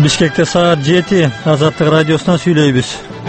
Бишкекте саат 7 Азаттык радиосунан сүйлөйбүз.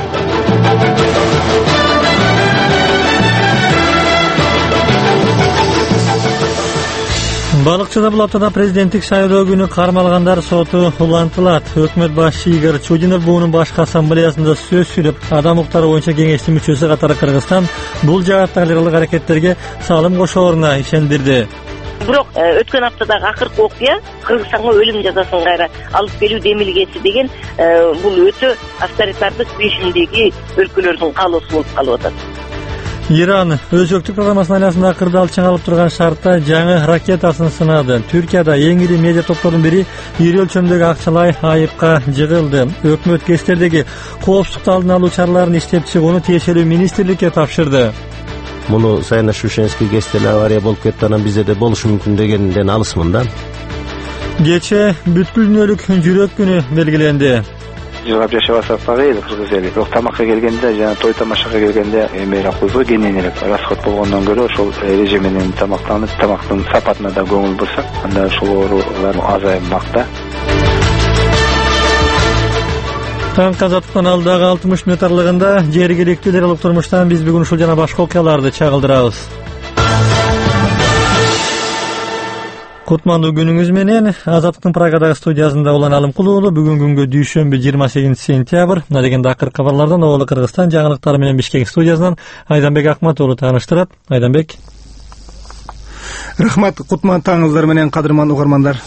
Балыкчыда бул аптада президенттик шайлоо күнү кармалгандар соту улантылат. Өкмөт башчы Игорь Чудинов буунун башкы ассамблеясында сөз сүйлөп, адам укуктары боюнча кеңештин мүчөсү катары Кыргызстан бул жааттагы либералдык аракеттерге салым кошооруна ишендирди. Бирок өткөн аптадагы акыркы окуя Кыргызстанга өлүм жазасын кайра алып келүү демилгеси деген бул өтө авторитардык режимдеги өлкөлөрдүн каалоосу болуп калып атат. Иран өзөктүк программасынын аясында кырдаал чыңалып турган шартта жаңы ракетасын сынады. Түркияда эң ири медиа топтордун бири ири өлчөмдөгү акчалай айыпка жыгылды. Өкмөт кестердеги коопсуздукту алдын алуу чараларын иштеп чыгууну тиешелүү министрликке тапшырды. Муну Сайын Шушенский кестеле авария болуп кетти, анан бизде де болушу мүмкүн дегенден алысмын да. Кече бүткүл дүйнөлүк жүрөк күнү белгиленди. Жыгап жашабасак дагы эли кыргыз эли. Бирок тамакка келгенде жана той тамашага келгенде эмелеп койсо кененирээк расход болгондон көрө ошол эреже менен тамактанып, тамактын сапатына да көңүл бурсак, анда ошол оорулар азаймак да. Таң казаттан алдагы 60 мүнөт аралыгында жергиликтүү либералдык турмуштан биз бүгүн ушул жана башка окуяларды чагылдырабыз. Кутмандуу күнүңүз менен Азаттыктын Прагадагы студиясында Улан Алымкулуу. Бүгүн күнгө дүйшөмбү 28 сентябрь. Мына дегенде акыркы кабарлардан Обалы Кыргызстан жаңылыктары менен Бишкек студиясынан Айданбек Акмат уулу тааныштырат. Айданбек. Рахмат, кутман таңыңыздар менен кадырман угармандар.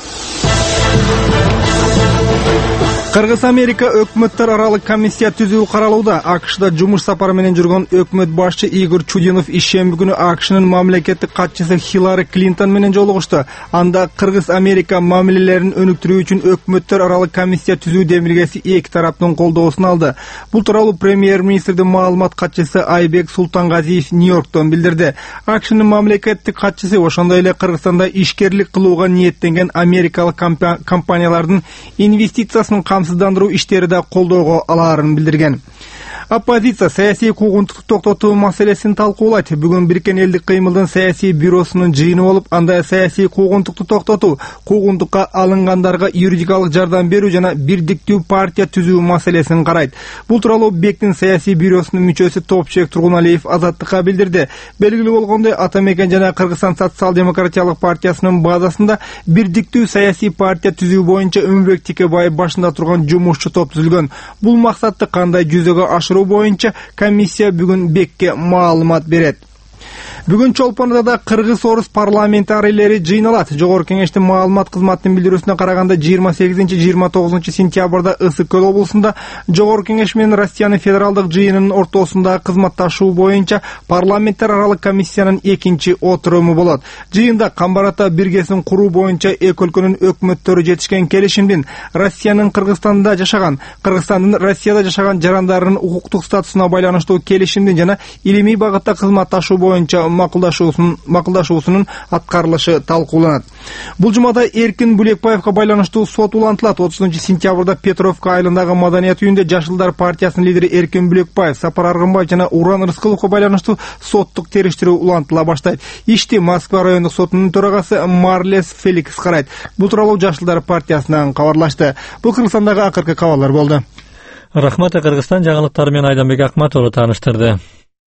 Кыргыз-Америка өкмөттөр аралык комиссия түзүү каралууда. АКШда жумуш сапары менен жүргөн өкмөт башчы Игорь Чудинов ишемби күнү АКШнын мамлекеттик катчысы Хиллари Клинтон менен жолугушту. Анда Кыргыз-Америка мамилелерин өнүктүрүү үчүн өкмөттөр аралык комиссия түзүү демилгеси эки тараптын колдоосун алды. Бул тууралуу премьер-министрдин маалымат катчысы Айбек Султангазиев Нью-Йорктон билдирди. АКШнын мамлекеттик катчысы ошондой эле Кыргызстанда ишкерлик кылууга ниеттенген америкалык компаниялардын инвестициясын камсыздандыруу иштери да колдоого алаарын билдирген. Оппозиция саясий куугунтукту токтотуу маселесин талкуулайт. Бүгүн Бириккен элдик кыймылдын саясий бюросунун жыйыны болуп, анда саясий куугунтукту токтотуу, куугунтукка алынгандарга юридикалык жардам берүү жана бирдиктүү партия түзүү маселесин карайт. Бул тууралуу БЕКтин саясий бюросунун мүчөсү Топчек Тургуналиев Азаттыкка билдирди. Белгилүү болгондой, Ата Мекен жана Кыргызстан социал-демократиялык партиясынын базасында бирдиктүү саясий партия түзүү боюнча Өмбек Текебаев башында турган жумушчу топ түзүлгөн. Бул максатты кандай жүзөгө ашыруу боюнча комиссия бүгүн БЕКке маалымат берет. Бүгүн Чолпондо Кыргыз-Орус парламентарийлери жыйналат. Жогорку кеңештин маалымат кызматынын билдирүүсүнө караганда 28-29 сентябрда Ысык-Көл облусунда Жогорку кеңеш менен Россиянын федералдык жыйынынын ортосунда кызматташуу боюнча парламенттер аралык комиссиянын экинчи отуруму болот. Жыйында Камбар Ата биргесин куруу боюнча эки өлкөнүн өкмөттөрү жетишкен келишимдин Россиянын Кыргызстанда жашаган, Кыргызстандын Россияда жашаган жарандарынын укуктук статусуна байланыштуу келишимдин жана илимий багытта кызматташуу боюнча макулдашуусунун аткарылышы талкууланат. Бул жумада Эркин Булекбаевга байланыштуу сот улантылат. 30-сентябрда Петровка айылындагы маданият үйүндө Жашылдар партиясынын лидери Эркин Булекбаев, Сапар Аргынбаев жана Уран Рыскыловго байланыштуу соттук териштирүү улантыла баштайт. Ишти Москва райондук сотунун төрагасы Марлес Феликс карайт. Бул тууралуу Жашылдар партиясынан кабарлашты. Бул Кыргызстандагы акыркы кабарлар болду. Рахмат, Кыргызстан жаңылыктары менен Айданбек Акмат уулу тааныштырды.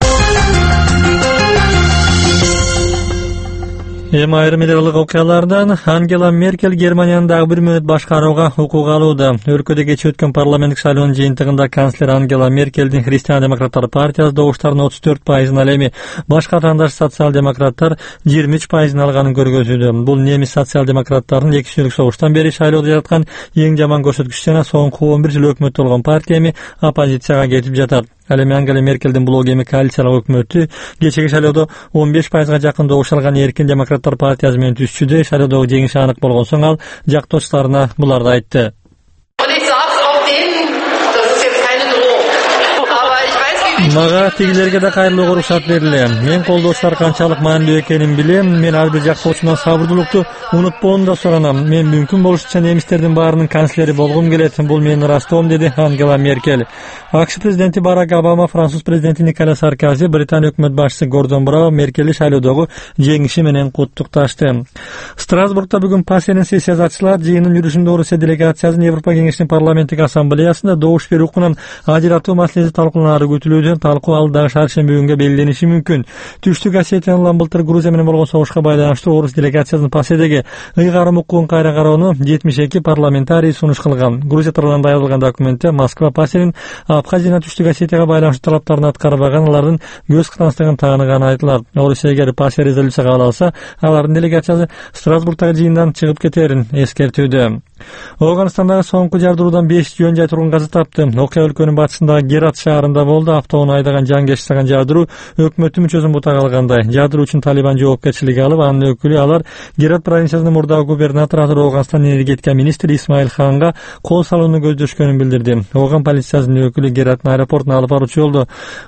Эми айрым либералдык окуялардан Ангела Меркель Германиянын дагы бир мүнөт башкарууга укук алууда. Өлкөдө кечээ өткөн парламенттик шайлоонун жыйынтыгында канцлер Ангела Меркелдин Христиан-демократтар партиясы добуштарынын 34%, ал эми башка тандаш социал-демократтар 23% алганын көргөзүүдө. Бул немис социал-демократтарынын 2 жылдык согуштан бери шайлоодо жараткан эң жаман көрсөткүч жана соңку 11 жыл өкмөттө болгон партия эми оппозицияга кетип жатат. Ал эми Ангела Меркелдин блогу эми коалициялык өкмөтү кечеги шайлоодо 15%га жакын добуш алган Эркин демократтар партиясы менен түзчүдө. Шайлоодогу жеңиши анык болгон соң ал жактоочуларына буларды айтты. Мага тигилерге да кайрылууга уруксат бериле. Мен колдоочулар канчалык маанилүү экенин билем. Мен ар бир жактоочумдан сабырдуулукту унутпоону да суранам. Мен мүмкүн болушунча немистердин баарынын канцлери болгум келет. Бул менин ырастоом, деди Ангела Меркель. АКШ президенти Барак Обама, Француз президенти Николя Саркози, Британия өкмөт башчысы Гордон Браун Меркелди шайлоодогу жеңиши менен куттукташты. Страсбургда бүгүн Пассерин сессиясы ачылат. Жыйындын жүрүшүндө Орусия делегациясынын Европа кеңешинин парламенттик ассамблеясында добуш берүү укугунан ажыратуу маселеси талкууланары күтүлүүдө. Талкуу алдагы шаршемби күнгө белгилениши мүмкүн. Түштүк Осетия улам былтыр Грузия менен болгон согушка байланыштуу Орус делегациясынын Пасседеги ыйгарым укугун кайра кароону 72 парламентарий сунуш кылган. Грузия тарабынан даярдалган документте Москва Пасседин Абхазия жана Түштүк Осетияга байланыштуу талаптарын аткарбаган, алардын көз кытанчтыгын тааныганы айтылат. Орусия эгер Пассия резолюция кабыл алса, алардын делегациясы Страсбургдагы жыйындан чыгып кетерин эскертүүдө. Афганистандагы соңку жардыруудан 5 жөн жай тургун каза тапты. Окуя өлкөнүн батышындагы Герат шаарында болду. Автоунаа айдаган жангеш жасаган жардыруу өкмөттүн мүчөсүн бутак алгандай. Жардыруу үчүн Талибан жоопкерчилиги алып, анын өкүлү алар Герат провинциясынын мурдагы губернатору Афганистан энергетика министри Исмаил Ханга кол салууну көздөшкөнүн билдирди. Афган полициясынын өкүлү Гераттын аэропортуна алып баруучу жолдо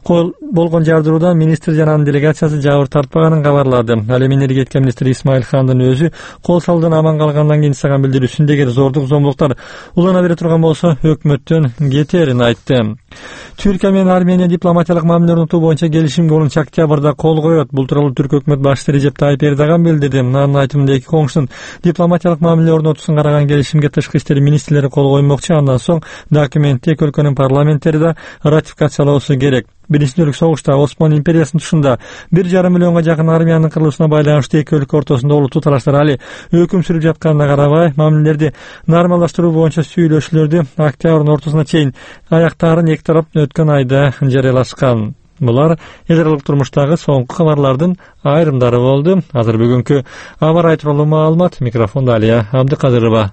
болгон жардыруудан министр жана анын делегациясы жабыр тартпаганын кабарлады. Ал эми энергетика министри Исмаил Хандын өзү кол салуудан аман калгандан кийин жасаган билдирүүсүндө эгер зордук зомбулуктар улана бере турган болсо өкмөттөн кетерин айтты. Түркия менен Армения дипломатиялык мамиле орнотуу боюнча келишимге 10 октябрда кол коет. Бул тууралуу түрк өкмөт башчысы Режеп Тайип Эрдоган билдирди. Анын айтымында эки коңшунун дипломатиялык мамиле орнотуусун караган келишимге тышкы иштер министрлери кол коймокчу. Андан соң документти эки өлкөнүн парламенттери да ратификациялоосу керек. Биринчи дүнүлүк согушта Осман империясынын тушунда 1,5 миллионго жакын армиянын кырылышына байланыштуу эки өлкө ортосунда олуттуу талаштар али өкүм сүрүп жатканына карабай, мамилелерди нормалдаштыруу боюнча сүйлөшүүлөрдү октябрдын ортосуна чейин аяктаарын эки тарап өткөн айда жарыялашкан. Булар эл аралык турмуштагы соңку кабарлардын айрымдары болду. Азыр бүгүнкү аба ырайы тууралуу маалымат. Микрофондо Алия Абдыкадырова.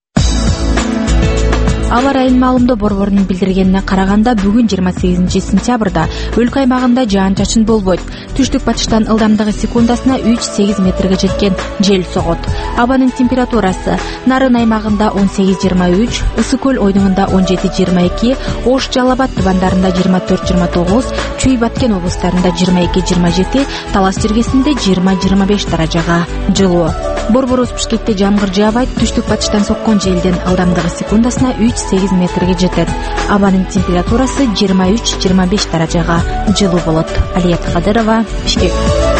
Аба ырайынын маалымдоо борборунун билдиргенине караганда, бүгүн 28 сентябрда өлкө аймагында жаан-чачын болбойт. Түштүк батыштан ылдамдыгы секундасына 3-8 метрге жеткен жел согот. Абанын температурасы Нарын аймагында 18-23, Ысык көл ойдуңунда 17-22, Ош Жалал Абад тубандарында 24-29, Чүй Баткен облустарында 22-27, Талас жергесинде 20-25 даражага жылуу. Борборубуз Бишкекте жамгыр жаабайт. Түштүк батыштан соккон желдин ылдамдыгы секундасына 3-8 метрге жетет. Абанын температурасы 23-25 даражага жылуу болот. Алия Абдыкадырова, Бишкек.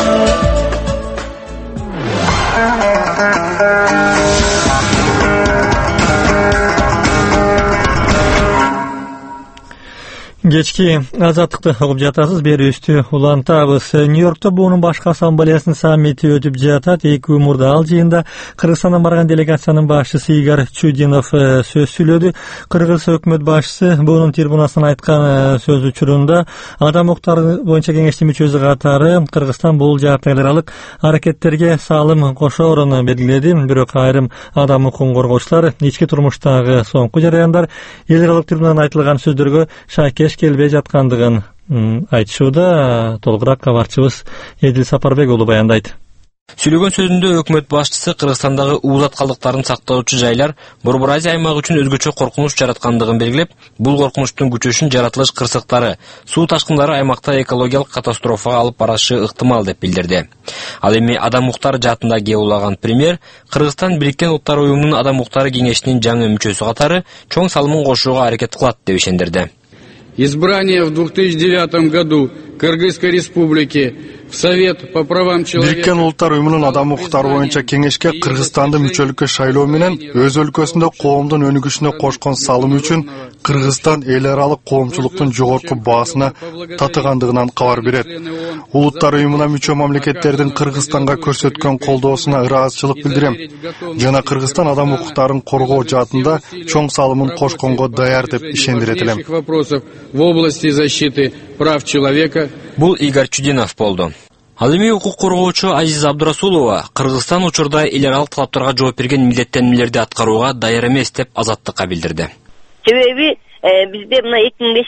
Кечки азаттыкты угуп жатасыз, берүүбүздү улантабыз. Нью-Йоркто буунун башкы ассамблеясынын саммити өтүп жатат. Эки мурда ал жыйында Кыргызстандан барган делегациянын башчысы Игорь Чудинов сөз сүйлөдү. Кыргыз өкмөт башчысы буунун трибунасынан айткан сөз учурунда адам укуктары боюнча кеңештин мүчөсү катары Кыргызстан бул жаатта эл аралык аракеттерге салым кошоорун белгиледи. Бирок айрым адам укугун коргоочулар ички турмуштагы соңку жараяндар эл аралык трибунадан айтылган сөздөргө шайкеш келбей жаткандыгын айтышууда. Толугураак кабарчыбыз Эдил Сапарбек уулу баяндайт. Сүйлөгөн сөзүндө өкмөт башчысы Кыргызстандагы уузат калдыктарын сактоочу жайлар Борбор Азия аймагы үчүн өзгөчө коркунуч жараткандыгын белгилеп, бул коркунучтун күчөшүн жаратылыш кырсыктары, суу ташкындары аймакта экологиялык катастрофага алып барышы ыктымал деп билдирди. Ал эми адам укуктары жаатында кээ улаган премьер Кыргызстан Бириккен Улуттар уюмунун адам укуктары кеңешинин жаңы мүчөсү катары чоң салымын кошууга аракет кылат деп ишендирди. Избрание в 2009 году Кыргызской республики в Совет по правам человека. Бириккен Улуттар уюмунун адам укуктары боюнча кеңешке Кыргызстанды мүчөлүккө шайлоо менен өз өлкөсүндө коомдун өнүгүшүнө кошкон салымы үчүн Кыргызстан эл аралык коомчулуктун жогорку баасына татыгандыгынан кабар берет. Улуттар уюмуна мүчө мамлекеттердин Кыргызстанга көрсөткөн колдоосуна ыраазычылык билдирем жана Кыргызстан адам укуктарын коргоо жаатында чоң салымын кошконго даяр деп ишендирет элем. В области защиты прав человека. Бул Игорь Чудинов болду. Ал эми укук коргоочу Азиза Абдурасулова Кыргызстан учурда эл аралык талаптарга жооп берген милдеттенмелерди аткарууга даяр эмес деп азаттыкка билдирди. Себеби бизде мына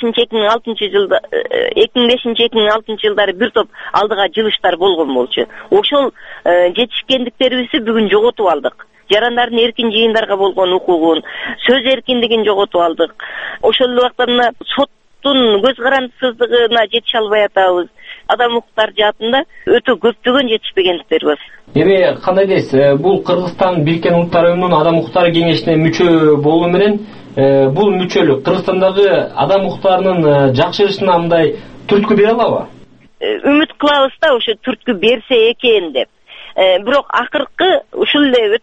2005-2006 жылдары бир топ алдыга жылыштар болгон болчу. Ошол жетишкендиктерибизди бүгүн жоготуп алдык. Жарандардын эркин жыйындарга болгон укугун, сөз эркиндигин жоготуп алдык. Ошол убакта сот соттун көз карандысыздыгына жетише албай атабыз. Адам укуктары жаатында өтө көптөгөн жетишпегендиктер бар. Эми кандай дейсиз? Бул Кыргызстан Бириккен Улуттар Уюмунун Адам укуктары кеңешине мүчө болуу менен бул мүчөлүк Кыргызстандагы адам укуктарынын жакшырышына мындай түрткү бере алабы? Үмүт кылабыз да ошо түрткү берсе экен деп. Бирок акыркы ушул эле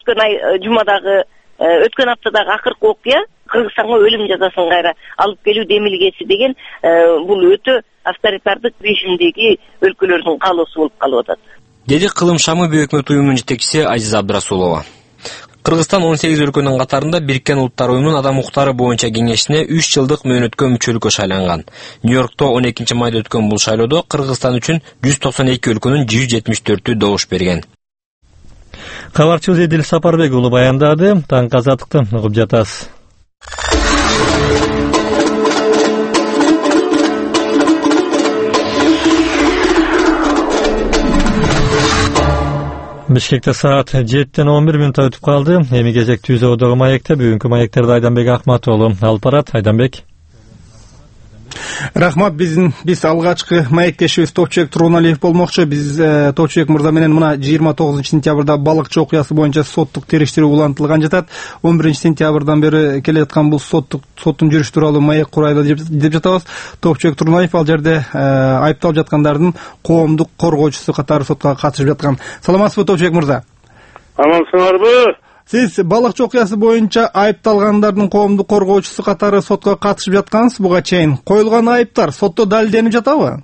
өткөн аптадагы акыркы окуя Кыргызстанга өлүм жазасын кайра алып келүү демилгеси деген бул өтө авторитардык режимдеги өлкөлөрдүн каалоосу болуп калып атат. Деди Кылым Шамы Бейөкмөт уюмунун жетекчиси Азиза Абдрасулова. Кыргызстан 18 өлкөнүн катарында Бириккен Улуттар Уюмунун Адам укуктары боюнча кеңешине 3 жылдык мөөнөткө мүчөлүккө шайланган. Нью-Йоркто 12 майда өткөн бул шайлоодо Кыргызстан үчүн 192 өлкөнүн 174-ü добуш берген. Кабарчыбыз Эдил Сапарбек уулу баяндады. Таңкы азаттыкты угуп жатасыз. Бишкекте саат 7:11 өтүп калды. Эми кезектүү Үзөдөгү маекте бүгүнкү маектерди Айданбек Акматоğlu алып барат. Айданбек. Рахмат, биз алгачкы маектешибиз Топчубек Туруналиев болмокчу. Биз Топчубек мырза менен мына 29-сентябрда балыкчы окуясы боюнча соттук териштирүү улантылган жатат. 11-сентябрдан бери келе жаткан бул соттун жүрүшү тууралуу маек курайлы деп жатабыз. Топчубек Туруналиев ал жерде айыпталып жаткандардын коомдук коргоочусу катары сотко катышып жаткан. Саламатсызбы, Топчубек мырза? Амансыңарбы? Сиз балыкчы окуясы боюнча айыпталгандардын коомдук коргоочусу катары сотко катышып жаткансыз буга чейин. Коюлган айыптар сотто далилденип жатабы?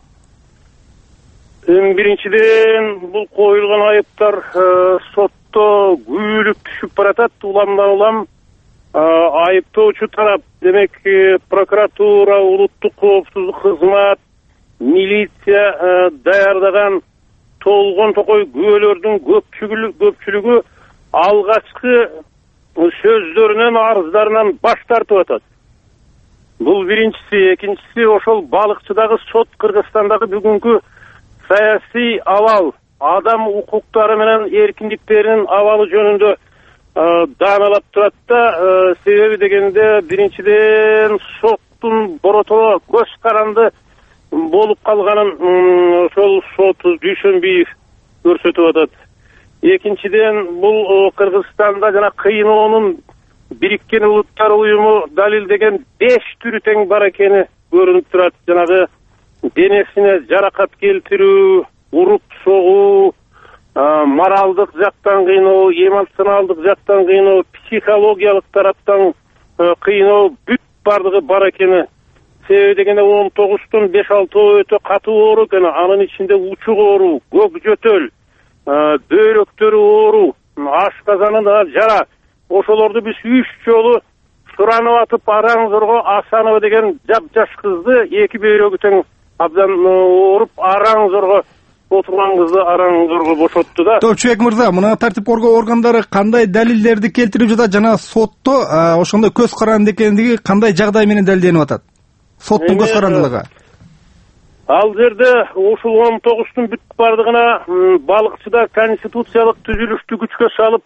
Биринчиден бул коюлган айыптар сотто күбөлүк түшүп баратат. Уламдан улам айыптоочу тарап, демек прокуратура, улуттук коопсуздук кызмат, милиция даярдаган толгон токой күбөлөрдүн көпчүлүгү алгачкы сөздөрүнөн, арыздарынан баш тартып атат. Бул биринчиси. Экинчиси, ошол балыкчыдагы сот Кыргызстандагы бүгүнкү саясий абал, адам укуктары менен эркиндиктеринин абалы жөнүндө даамалап турат да. Себеби дегенде биринчиден соттун боротоо көз каранды болуп калганын ошол сот Дүйшөнбиев көрсөтүп атат. Экинчиден бул Кыргызстанда жана кыйноонун Бириккен Улуттар Уюму далилдеген 5 түрү тең бар экени көрүнүп турат. Жанагы денесине жаракат келтирүү, уруп согуу, моралдык жактан кыйноо, эмоционалдык жактан кыйноо, психологиялык тараптан кыйноо, бүт бардыгы бар экени. Себеби дегенде 19-тун 5-6 өтө катуу оору экен. Анын ичинде учук оору, көк жөтөл, бөйрөктөрү оору, ашказанында жара. Ошолорду биз 3 жолу суранып атып, араң зорго Асанова деген жап-жаш кызды, 2 бөйрөгү тең абдан ооруп, араң зорго отурган кызды араң зорго бошотту да. Топчубек мырза, мына тартип коргоо органдары кандай далилдерди келтирип жатат жана сотто ошондой көз каранды экендиги кандай жагдай менен далилденип атат? Соттун көз карандылыгы. Ал жерде ушул 19-тун бүт бардыгына балыкчыда конституциялык түзүлүштү күчкө салып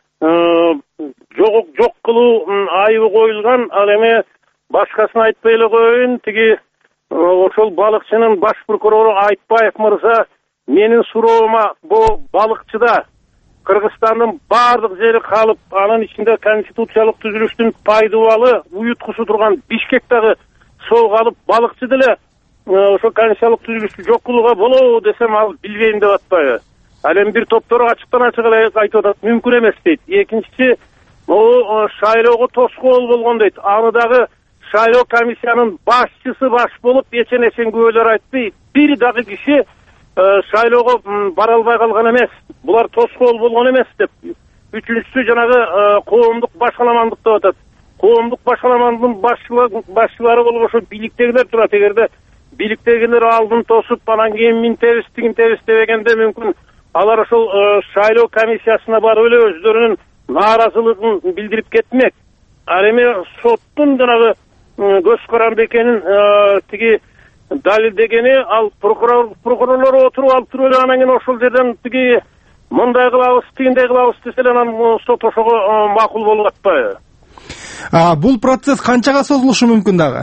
жок кылуу айыбы коюлган. Ал эми башкасын айтпай эле коеюн, тиги ошол балыкчынын баш прокурору Айтбаев мырза менин суроома бул балыкчыда Кыргызстандын бардык жери калып, анын ичинде конституциялык түзүлүштүн пайдубалы уюткусу турган Бишкектагы сол калып, балыкчы деле ошо конституциялык түзүлүштү жок кылууга болобу десем, ал билбейм деп атпайбы. Ал эми бир топтору ачыктан ачык эле айтып атат, мүмкүн эмес дейт. Экинчиси, могу шайлоого тоскоол болгон дейт. Аны дагы шайлоо комиссиянын башчысы баш болуп, эчен күбөлөр айтты. Бир дагы киши шайлоого бара албай калган эмес. Булар тоскоол болгон эмес деп. Үчүнчүсү жанагы коомдук башаламандык деп атат. Коомдук башаламандын башчылары болуп ошо бийликтегилер турат. Эгерде бийликтегилер алдын тосуп, анан кийин минтебиз дебегенде мүмкүн алар ошол шайлоо комиссиясына барып эле өздөрүнүн нааразылыгын билдирип кетмек. Ал эми соттун жанагы көз каранды экенин тиги далилдегени, ал прокурорлор отуруп алып туруп эле анан кийин ошол жерден тиги мындай кылабыз, тигиндей кылабыз десе эле анан сот ошого макул болуп атпайбы. Бул процесс канчага созулушу мүмкүн дагы?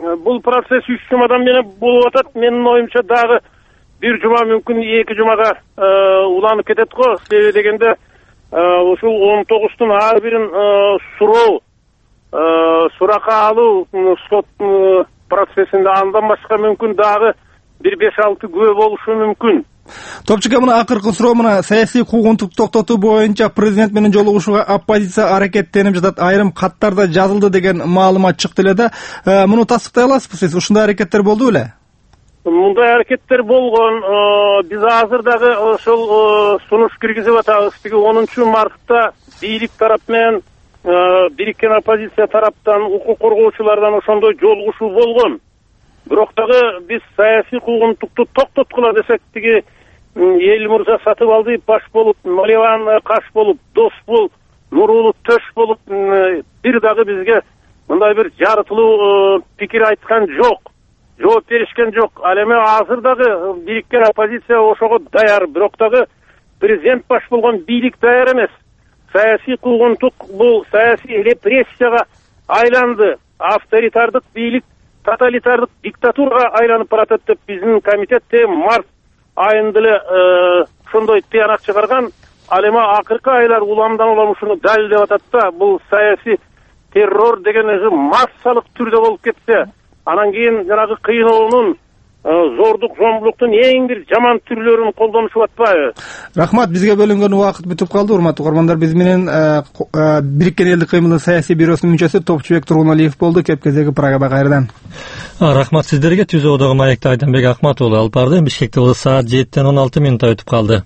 бул процесс 3 жумадан менен болуп атат. Менин оюмча дагы 1 жума мүмкүн 2 жумага уланып кетет го. Себеби дегенде ушул 19-тун ар бирин суроо, суракка алуу сот процессинде андан башка мүмкүн дагы 1-5-6 күбө болушу мүмкүн. Топчука, мына акыркы суроо, мына саясий куугунтукту токтотуу боюнча президент менен жолугушууга оппозиция аракеттенип жатат, айрым каттарда жазылды деген маалымат чыкты эле да. Муну тастыктай аласызбы сиз? Ушундай аракеттер болду беле? Мындай аракеттер болгон. Биз азыр дагы ошол сунуш киргизип атабыз. 10 мартта бийлик тарап менен бириккен оппозиция тараптан, укук коргоочулардан ошондой жолугушуу болгон. Бирок дагы биз саясий куугунтукту токтоткула десек, эл мырза Сатыбалдиев баш болуп, Маливан каш болуп, Досбол, Нурулов төш болуп, бир дагы бизге мындай бир жарытылуу пикир айткан жок, жооп беришкен жок. Ал эми азыр дагы бириккен оппозиция ошого даяр, бирок дагы президент баш болгон бийлик даяр эмес. Саясий куугунтук бул саясий репрессияга айланды. Авторитардык бийлик тоталитардык диктатурага айланып баратат деп биздин комитет март айында эле ошондой тыянак чыгарган. Ал эми акыркы айлар уламдан улам ушуну далилдеп атат да, бул саясий террор деген массалык түрдө болуп кетсе, анан кийин жанагы кыйноонун, зордук, зомбулуктун эң бир жаман түрлөрүн колдонушуп атпайбы? Рахмат, бизге бөлүнгөн убакыт бүтүп калды. Урматтуу угармандар, биз менен Бириккен элдик кыймылдын саясий бюросунун мүчөсү Топчубек Тургуналиев болду. Кеп кезеги программа кайрадан. Рахмат сиздерге. Түзүүдөгү маекти Айданбек Акмат уулу алып барды. Бишкекте саат 7:16 өтүп калды.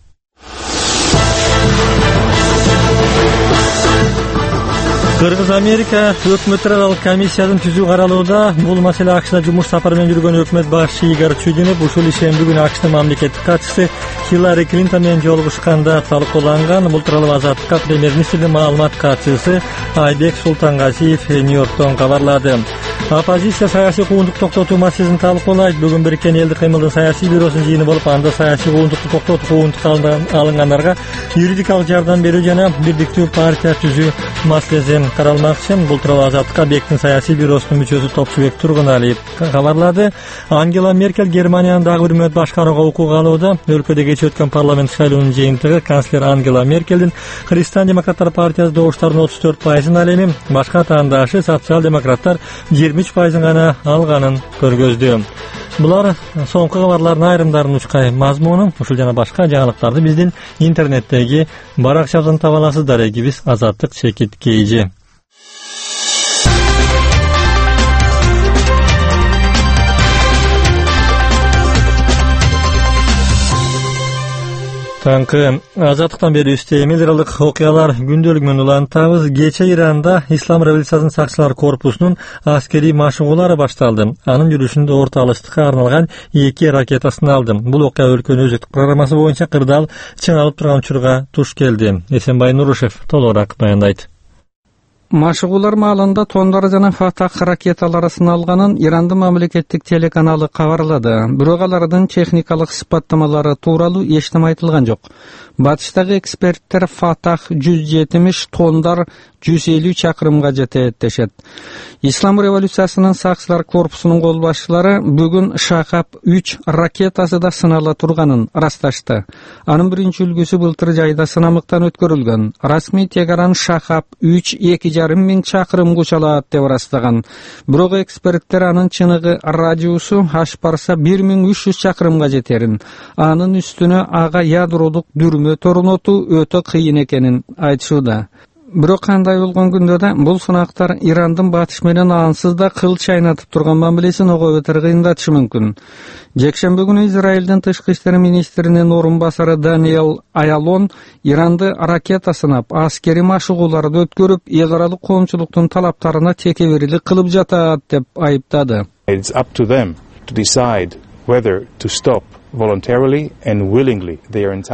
Кыргыз-Америка өкмөттөр аралык комиссиянын түзүү каралууда. Бул маселе АКШда жумуш сапары менен жүргөн өкмөт башчы Игорь Чудинов ушул ишемби күнү АКШдын мамлекеттик катчысы Хиллари Клинтон менен жолугушканда талкууланган. Бул тууралуу Азаттыкка премьер-министрдин маалымат катчысы Айбек Султангазиев Нью-Йорктон кабарлады. Оппозиция саясий куугунтукту токтотуу маселесин талкуулайт. Бүгүн Бириккен элдик кыймылдын саясий бюросунун жыйыны болуп, анда саясий куугунтукту токтотуу куугунтукка алынгандарга юридикалык жардам берүү жана бирдиктүү партия түзүү маселеси каралмакчы. Бул тууралуу Азаттыкка Бектин саясий бюросунун мүчөсү Топчубек Тургуналиев кабарлады. Ангела Меркель Германиянын дагы бир мөт башкарууга укук алууда. Өлкөдө кечээ өткөн парламент шайлоонун жыйынтыгы канцлер Ангела Меркелдин Христиан демократтар партиясы добуштарынын 34%, ал эми башка таңдашы социал-демократтар 23% гана алганын көргөздү. Булар соңку кабарлардын айрымдарынын учкай мазмуну. Ушул жана башка жаңылыктарды биздин интернеттеги баракчабыздан таба аласыздар. Эгибиз Азаттык _KG. Таңкы Азаттыктан бери үстөйм элдик окуялар күндөлүгүн улантабыз. Кечээ Иранда Ислам революциясынын сакчылар корпусунун аскерий машыгуулары башталды. Анын жүрүшүндө орто алыстыкка арналган 2 ракета сыналды. Бул окуя өлкөнүн өзөктүк программасы боюнча кырдаал чыңалып турган учурга туш келди. Эсенбай Нурушев толугураак баяндайт. Машыгуулар маалында тондор жана Фатах ракеталары сыналганын Ирандын мамлекеттик телеканалы кабарлады. Бирок алардын техникалык сыпаттамалары тууралуу эч нерсе айтылган жок. Батыштагы эксперттер Фатах 170 тондар 150 чакырымга жетет дешет. Ислам революциясынын сакчылар корпусунун кол башчылары бүгүн Шахаб 3 ракетасы да сынала турганын ырасташты. Анын биринчи үлгүсү былтыр жайда сынамыктан өткөрүлгөн. Расмий Тегеран Шахаб 3 2,5 миң чакырым кучалат деп ырастаган. Бирок эксперттер анын чыныгы радиусу аш барса 1300 чакырымга жетерин, анын үстүнө ага ядролук дүрмө торнотуу өтө кыйын экенин айтышууда. Бирок кандай болгон күндө да бул сынактар Ирандын батыш менен ансыз да кыл чайнатып турган мамилесин ого бетер кыйындатышы мүмкүн. Жекшемби күнү Израилдин тышкы иштер министринин орун басары Даниэл Аялон Иранды ракета сынап, аскери машыгууларды өткөрүп, ыйгаралык коомчулуктун талаптарына текеберилик кылып жатат деп айыптады. It's up to them to decide whether to stop voluntarily and willingly their entire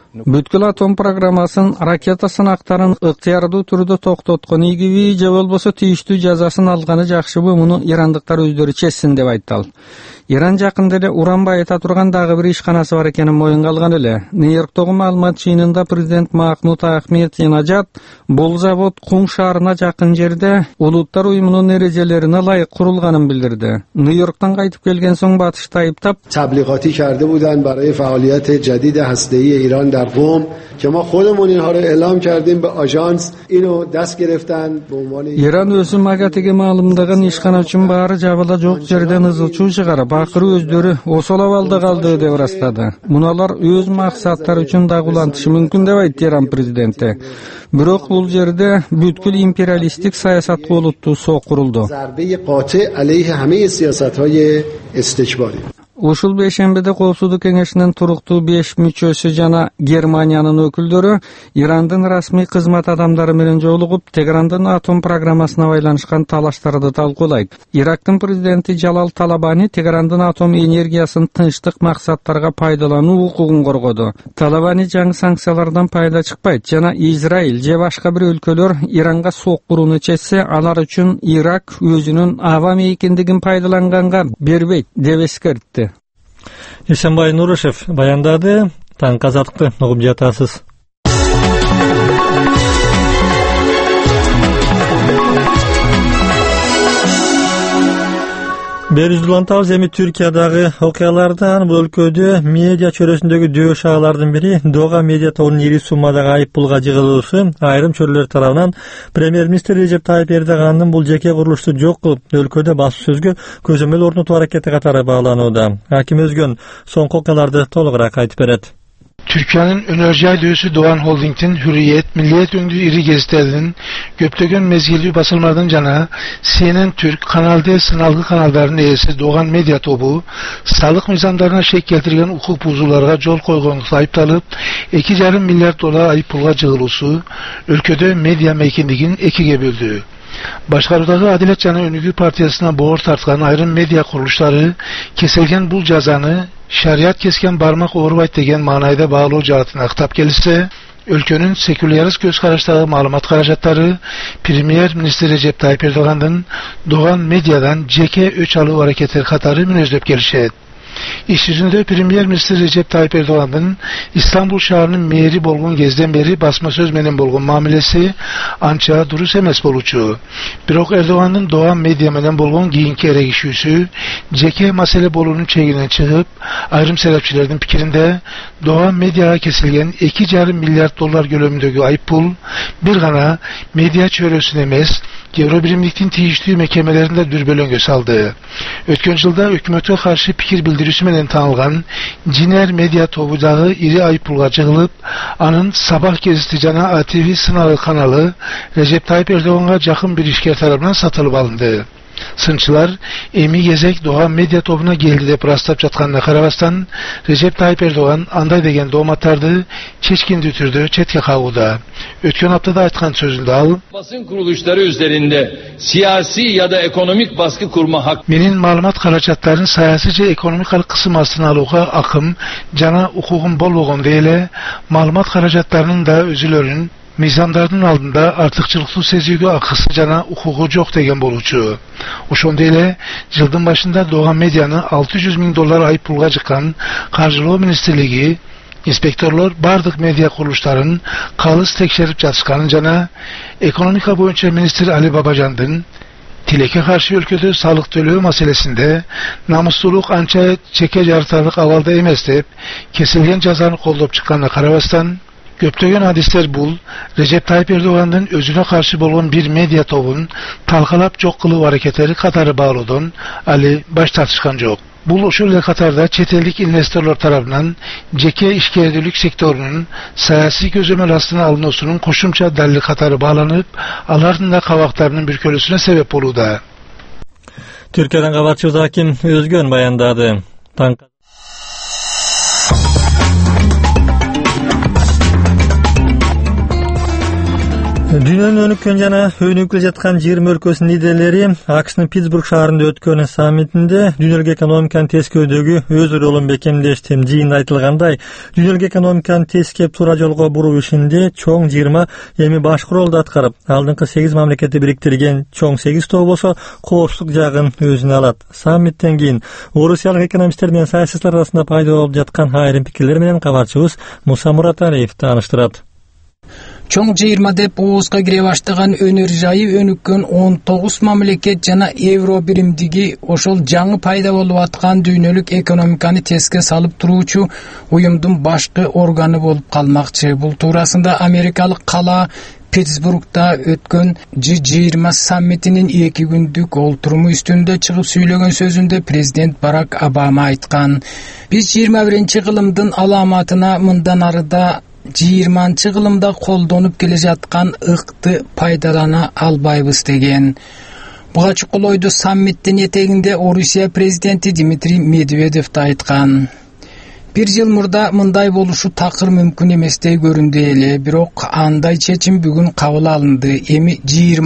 Бүткүл атом программасын, ракета сынактарын ыктыярдуу түрдө токтоткон ийгиби же болбосо тийиштүү жазасын алганы жакшыбы, муну ирандыктар өздөрү чечсин деп айтты ал. Иран жакында эле уран байыта турган дагы бир ишканасы бар экенин моюнга алган эле. Нью-Йорктогу маалымат жыйынында президент Махмуд Ахмединежад бул завод Кум шаарына жакын жерде Улуттар уюмунун эрежелерине ылайык курулганын билдирди. Нью-Йорктан кайтып келген соң батышты айыптап, تبلیغاتی کرده بودند برای فعالیت جدید هسته‌ای ایران در قم که ما خودمون اینها رو اعلام کردیم به آژانس اینو دست گرفتن به عنوان Иран өзү магатеге маалымдаган ишкана үчүн баары жабыла жок жерден ызылчуу чыгарып, акыры өздөрү осол абалда калды деп ырастады. Муналар өз максаттары үчүн дагы улантышы мүмкүн деп айтты Иран президенти. Бирок бул жерде бүткүл империалисттик саясатка олуттуу соо курулду. ضربه قاطع علیه همه سیاست‌های استکباری. Ушул бейшембиде Коопсуздук кеңешинин туруктуу 5 мүчөсү жана Германиянын өкүлдөрү Ирандын расмий кызмат адамдары менен жолугуп, Тегерандын атом программасына байланышкан талаштарды талкуулайт. Ирактын президенти Жалал Талабани Тегерандын атом энергиясын тынчтык максаттарга пайдалануу укугун коргоду. Талабани жаңы санкциялардан пайда чыкпайт жана Израиль же башка бир өлкөлөр Иранга сок курууну чечсе, алар үчүн Ирак өзүнүн аба мейкиндигин пайдаланганга бербейт деп эскертти. Ишенбай Нурышев баяндады. Таңкы азаттыкты угуп жатасыз. Берүзлантабыз эми Түркиядагы окуялардан. Бул өлкөдө медиа чөрөсүндөгү дөбө шагалардын бири Дога медиа тобунун ири суммадагы айып пулга жыгылуусу айрым чөрлөр тарабынан премьер-министр Режеп Тайып Эрдогандын бул жеке курулушту жок кылып, өлкөдө басуу сөзгө көзөмөл орнотуу аракети катары бааланууда. Аким Өзгөн соңку окуяларды толугураак айтып берет. Türkiye'nin enerji aydöğüsü Doğan Holding'in Hürriyet, Milliyet öndüğü iri gazetelerinin göptögön mezgili basılmalardan cana CNN Türk, Kanal D sınavlı kanallarının üyesi Doğan Medya Topu, sağlık mizanlarına şek keltirgen hukuk buzullarına yol koygunlukla ayıptalıp, $2,5 milyar ayıp pulga jığılısı, ülkede medya meykindigin ekiге böldü. Başkarudağı Adalet Jana Önügü Partiyasına boğur tartkan ayrım medya kuruluşları kesilgen bul cazanı şariat kesken barmak oğurbayt degen manayda bağlı jaatına ıktap gelirse, ülkenin sekülyarist göz karıştığı malumat karajatları Premier Minister Recep Tayyip Erdoğan'ın Doğan Medya'dan jeke öç aluu hareketleri katarı münözlöp gelişet. İş yüzünde Premier Minister Recep Tayyip Erdoğan'ın İstanbul şaharının meyeri bolgun gezden beri basma söz menen bolgun mamilesi ança durus emes boluçu. Birok Erdoğan'ın Doğan Medya menen bolgun giyinki eregişüsü jeke masele bolunun çeginden çıkıp ayrım serapçilerden pikirinde Doğan Medya'ya kesilgen $2,5 milyar gölümündeki ayıp pul bir gana medya çörösün emes Eurobirimliktin tiyiştiği mekamelerinde dürbölöngö saldı. Ötken yılda hükümete karşı pikir bildirisi menen tanılgan Ciner Medya Tobu'dağı iri ayıp pulga jığılıp, anın Sabah geziti jana ATV sınavı kanalı Recep Tayyip Erdoğan'a jakın bir işker tarafından satılıp alındı. Sınçılar emi gezek Doğan Medya Tobu'na geldi dep rastap жатқанына карабастан Recep Tayyip Erdoğan anday degen doğmatardı çeşkin türdü çetke kavuda. Ötken haftada aytkan sözünde al. Basın kuruluşları üzerinde siyasi ya da ekonomik baskı kurma hak. Menin malumat karacatların sayasıca ekonomik kısım astına aluğa akım jana hukukun bol boğun deyle malumat karacatlarının da özülörün mizanlarının aldığında artıkçılıklı sezgüge akısı jana hukuku jok degen boluçu. Ошондой эле жылдын башында Doğan Medya'nı $600 000 ayıp pulga жыккан Каржылоо министрлиги inspektorlar bardık medya kuruluşların kalыс tekşerip жатышканын жана ekonomika boyunca minister Ali Babacan'dın tileke karşı ülkede sağlık төлөө maselesinde namusluluk ança çeke jartarlık avalda emes dep kesilgen jazаны koldoп çıkkanına karabastan köptögen hadisler bul Recep Tayyip Erdoğan'ın özüne karşı bolğan bir medya tobun talkalap jok kılуу hareketleri katarı bağlıdan Ali baş tartışkan jok. Bul oşul Katar'da çetellik investorlar tarafından jeke işgerdülük sektörünün siyasi gözömel astına alınmasının koşumça dalil katarı bağlanıp, aların da kavaklarının bir kölüsüne sebep oluda. Türkiye'den kabatçı Hakim Özgön bayandadı. Dünyanın önükön jana önükle жаткан 20 өлкөсүнүн лидерлери АКШнын Питтсбург шаарында өткөн саммитинде дүйнөлүк экономиканы тескөөдөгү өз ролун бекемдешти. Жыйында айтылгандай, дүйнөлүк экономиканы тескеп туура жолго буруу ишинде чоң 20 эми башкы ролду аткарып, алдыңкы 8 мамлекетти бириктирген чоң 8 топ болсо коопсуздук жагын өзүнө алат. Саммиттен кийин орусиялык экономисттер менен саясатчылар арасында пайда болуп жаткан айрым пикирлер менен кабарчыбыз Муса Мураталиев тааныштырат. Чоң 20 деп оозга кире баштаган өнөр жайы өнүккөн 19 мамлекет жана евро биримдиги ошол жаңы пайда болуп аткан дүйнөлүк экономиканы теске салып туруучу уюмдун башкы органы болуп калмакчы. Бул туурасында америкалык кала Питтсбургда өткөн G20 саммитинин 2 күндүк олтуруму үстүндө чыгып сүйлөгөн сөзүндө президент Барак Обама айткан: "Биз 21 кылымдын аламатына мындан арыда 20 кылымда колдонуп келе жаткан ыкты пайдалана албайбыз" деген. Буга чукул ойду саммиттин этегинде Орусия президенти Дмитрий Медведев да айткан. Bir жыл мурда мындай болушу такыр мүмкүн эместей көрүндү эле, бирок андай чечим бүгүн кабыл алынды. Эми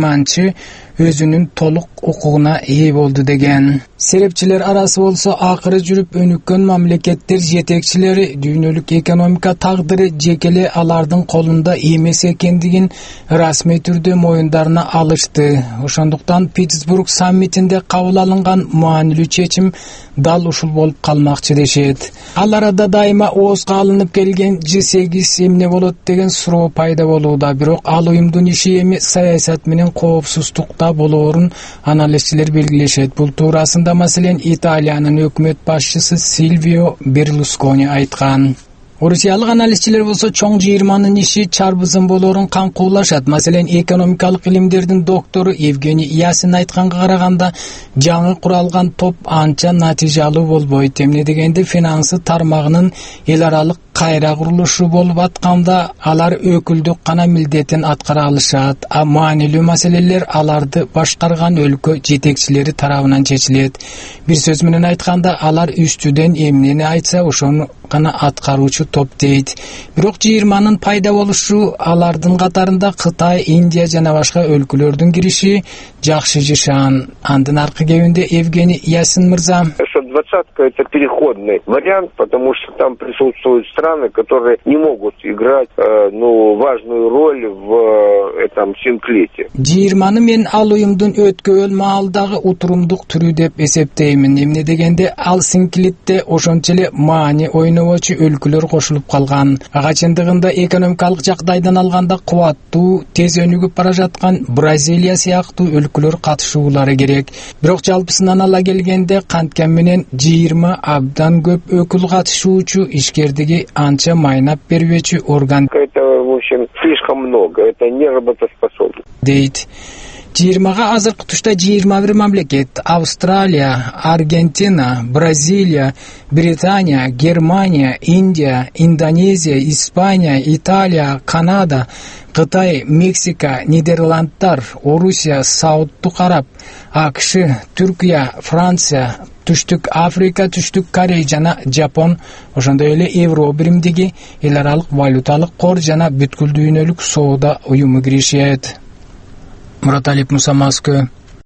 20 өзүнүн толук укугуна ээ болду деген. Серепчилер арасы болсо акыры жүрүп өнүккөн мамлекеттер жетекчилери дүйнөлүк экономика тагдыры жекеле алардын колунда эмес экендигин расмий түрдө моюндарына алышты. Ошондуктан Питтсбург саммитинде кабыл алынган маанилүү чечим дал ушул болуп калмакчы дешет. Ал арада дайыма оозга алынып келген G8 эмне болот деген суроо пайда болууда, бирок ал уюмдун иши эми саясат менен коопсуздукта болоорун аналитиктер белгилешет. Бул туурасында маселен Италиянын өкмөт башчысы Сильвио Берлускони айткан. Орусиялык аналитиктер болсо чоң 20-нын иши чарбызын болоорун камкуулашат. Маселен экономикалык илимдердин доктору Евгений Ясин айтканга караганда, жаңы куралган топ анча натыйжалуу болбойт. Эмне дегенде финансы тармагынын эл аралык кайра курулушу болуп атканда алар өкүлдүк гана милдетин аткара алышат, а маанилүү маселелер аларды башкарган өлкө жетекчилери тарабынан чечилет. Бир сөз менен айтканда, алар үстүдөн эмнени айтса ошону гана аткаруучу топ дейт. Бирок 20-нын пайда болушу, алардын катарында Кытай, Индия жана башка өлкөлөрдүн кириши жакшы жашан. Андын аркы кебинде Евгений Ясин мырза: «20-ка это переходный вариант, потому что там присутствуют страны, которые не могут играть важную роль в этом синклете». 20-ны мен ал уюмдун өткөн маалдагы утурумдук түрү деп эсептеймин. Эмне дегенде ал синклитте ошончо эле маани ойнобочу өлкөлөр кошулуп калган. Ага чындыгында экономикалык жагдайдан алганда кубаттуу, тез өнүгүп бара жаткан Бразилия сыяктуу өлкөлөр катышуулары керек. Бирок жалпысынан ала келгенде канткан менен 20 абдан көп өкүл катышуучу, ишкердиги анча майнап бербечү орган. Это, в общем, слишком много, это не работоспособно. Дейт. 20-га азыркы тушта 21 мамлекет: Австралия, Аргентина, Бразилия, Британия, Германия, Индия, Индонезия, Испания, Италия, Канада, Кытай, Мексика, Нидерландтар, Орусия, Саудтук Араб, АКШ, Түркия, Франция, Түштүк Африка, Түштүк Корея жана Жапон, ошондой эле евро биримдиги, эл аралык валюталык кор жана бүткүл дүйнөлүк соода уюму киришет. Мураталиев, Муса, Москва.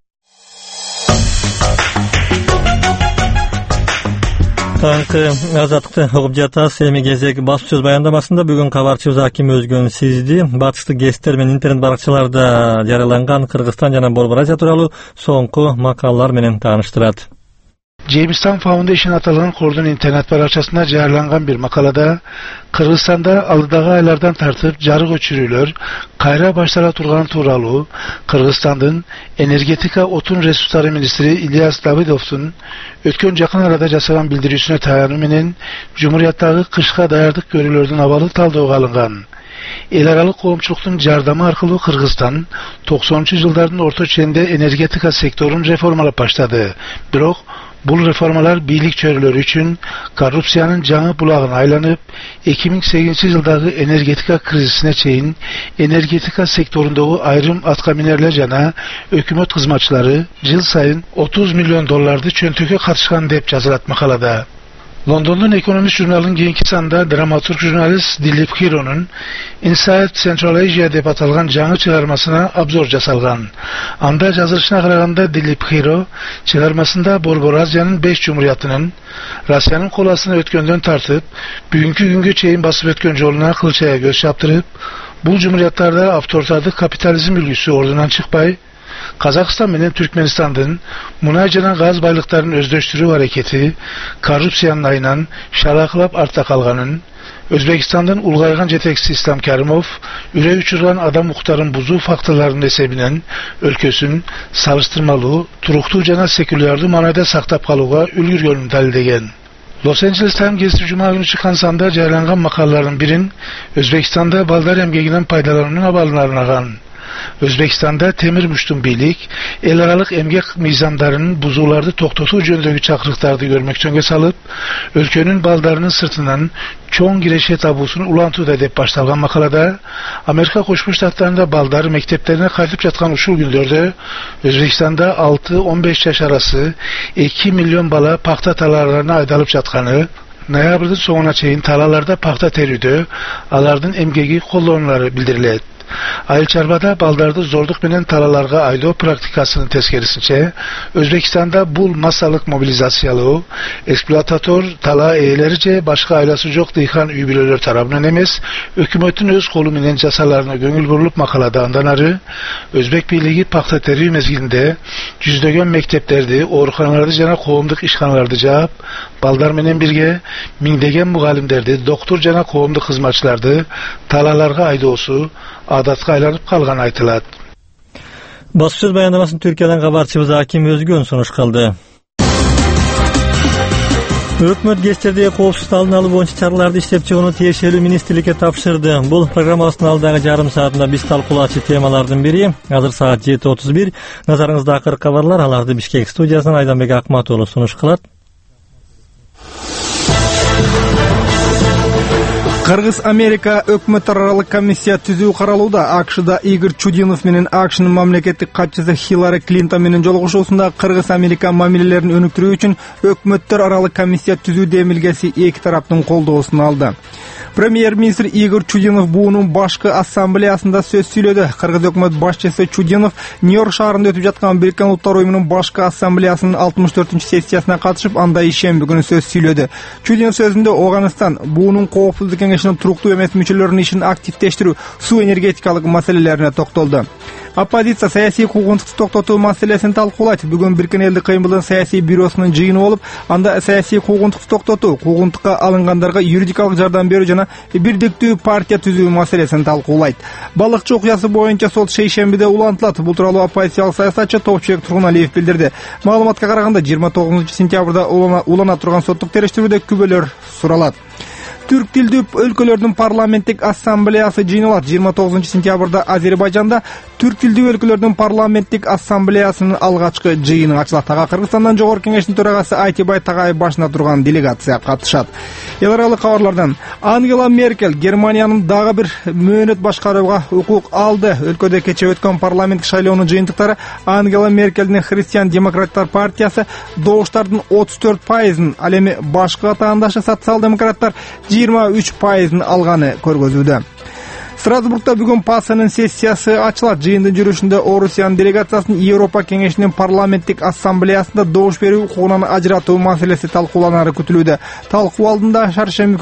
Таңкы азаттыкты угуп жатасыз. Эми кезек басып сөз баяндамасында бүгүн кабарчыбыз Аким Өзгөн сизди батыштык гезиттер менен интернет баракчаларда жарыяланган Кыргызстан жана Борбор Азия тууралуу соңку макалалар менен тааныштырат. Jamestown Foundation аталган кордун интернет баракчасына жарыяланган бир макалада Кыргызстанда алдыдагы айлардан тартып жарык өчүрүүлөр кайра баштала турганы тууралуу Кыргызстандын энергетика отун ресурстары министри Ильяс Давыдовдун өткөн жакын арада жасаган билдирүүсүнө таянуу менен Жумурияттагы кышка даярдык көрүүлөрдүн абалы талдөөгө алынган. Эл аралык коомчулуктун жардамы аркылуу Кыргызстан 90-жылдардын орто ченинде энергетика секторун реформалап баштады. Бирок бул реформалар бийлик чөйрөлөрү үчүн коррупциянын жаңы булагына айланып, 2008-жылдагы энергетика кризисине чейин энергетика секторундагы айрым аткаминерлер жана өкмөт кызматчылары жыл сайын $30 миллион чөнтөккө катышкан деп жазылат макалада. London'un Ekonomist jurnalının keyinki sanında dramaturg jurnalist Dilip Khiro'nun Inside Central Asia deb atalgan жаңы çıgarmasına abzor jasalgan. Anda жазылышына karaganda Dilip Khiro çıgarmasında Borbor Aziyanın 5 cumhuriyetinin Rusya'nın kolasını ötköndön tartıp, bugünkü güngө çeyin basıp ötkön joluna kılçaya göz çaptırıp, bu cumhuriyetlerde avtoritardık kapitalizm ülgüsü ordudan çıkpay, Kazakistan menen Türkmenistan'dın munay jana gaz baylıklarının özdeştürүү hareketi korrupsiyanın ayынан şaraqlap artta kalganın, Özbekistan'dan ulgaygan jetekçisi İslam Karimov ürey uçurgan adam muhtarın buzu faktalarının esebinen өлкөsүн salıştırmalı, turuqtu jana sekülyardı manayda saktap kalıga ülgürgönün dalilegen. Los Angeles Times gazetesi Cuma günü çıkan sanda caylangan makalların birin Özbekistan'da baldar emgeginden paydalanmanın abalınarınagan. Özbekistan'da temir müştümbeylik, el aralık emgek mizanlarının buzularda toktotu jöndögü çakırıktardı görmek çönge salıp, ülkenin baldarının sırtından çoğun gireşe tabusunu ulantuda dep baştalgan makalada, Amerika Koşmuş Ştatlarında baldar mekteplerine kaydıp yatkan uşul gündörde, Özbekistan'da 6-15 yaş arası 2 milyon bala pakta talalarına aydalıp yatkanı, noyabrın sonuna çeyin talalarda pakta terüdü, alardın emgegi kolonları bildiriledi. Ayıl çarbada baldardı zorduk menen talalarga ayloo praktikasının teskerisince Özbekistan'da bul masalık mobilizasiyalı, eksploatator tala eğlerice başka aylası yok deyhan üybilöler tarafından emes, hükümetin öz kolu menen jasalarına göngül vurulup makalada andanarı, Özbek Birliği pakta terör mezgilinde yüzdögön mekteplerdi, orukanlarda jana kovumduk işkanlarda cevap, baldar menen birge, mingdegen mugalimderdi, doktor jana kovumduk hizmatçılardı, talalarga aydoosu, adatga aylanıp kalgan aytılат. Баспасөз баяндамасын Түркиядан кабарчыбыз Аким Өзгөн сунуш кылды. Өкмөт гезиттердеги коопсуздук алдын алуу боюнча чараларды иштеп чыгууну тиешелүү министрликке тапшырды. Бул программабыздын алдагы жарым саатында биз талкуулачу темалардын бири. Азыр саат 7:31. Назарыңызда акыркы кабарлар, аларды Бишкек студиясынан Айданбек Акмат уулу сунуш кылат. Кыргыз-Америка өкмөттөр аралык комиссия түзүү каралууда. АКШда Игорь Чудинов менен АКШнын мамлекеттик катчысы Хиллари Клинтон менен жолугушуусунда Кыргыз-Америка мамилелерин өнүктүрүү үчүн өкмөттөр аралык комиссия түзүү демилгеси эки тараптын колдоосун алды. Премьер-министр Игорь Чудинов буунун башкы ассамблеясында сөз сүйлөдү. Кыргыз өкмөт башчысы Чудинов Нью-Йорк шаарында өтүп жаткан Бириккен Улуттар уюмунун башкы ассамблеясынын 64-сессиясына катышып, анда ишемби күнү сөз сүйлөдү. Чудинов сөзүндө Оганстан буунун коопсуздук кеңешинин туруктуу эмес мүчөлөрүнүн ишин активдештирүү, суу энергетикалык маселелерине токтолду. Оппозиция саясий куугунтукту токтотуу маселесин талкуулайт. Бүгүн Бириккен Элдик кыймылдын саясий бюросунун жыйыны болуп, анда саясий куугунтукту токтотуу, куугунтукка алынгандарга юридикалык жардам берүү жана бирдиктүү партия түзүү маселесин талкуулайт. Балыкчы окуясы боюнча сот шейшембиде улантылат. Бул тууралуу оппозициялык саясатчы Топчубек Тургуналиев билдирди. Маалыматка караганда 29-сентябрда улана турган соттук териштирүүдө күбөлөр суралат. Түрк тилдүү өлкөлөрдүн парламенттик ассамблеясы жыйналат. 29-сентябрда Азербайжанда Түрк тилдүү өлкөлөрдүн парламенттик ассамблеясынын алгачкы жыйыны ачылат. Ага Кыргызстандан жогорку кеңештин төрагасы Айтибай Тагаев башына турган делегация катышат. Эл аралык кабарлардан Ангела Меркель Германиянын дагы бир мөөнөт башкарууга укук алды. Өлкөдө кече өткөн парламенттик шайлоонун жыйынтыктары Ангела Меркельдин Христиан демократтар партиясы добуштардын 34%, ал эми башкы атаандашы социал-демократтар 23% алганы көргөзүүдө. Страсбургда бүгүн ПАСынын сессиясы ачылат. Жыйындын жүрүшүндө Орусиянын делегациясынын Европа кеңешинин парламенттик ассамблеясында добуш берүү укугунан ажыратуу маселеси талкууланары күтүлүүдө. Талкуу алдындагы шаршемби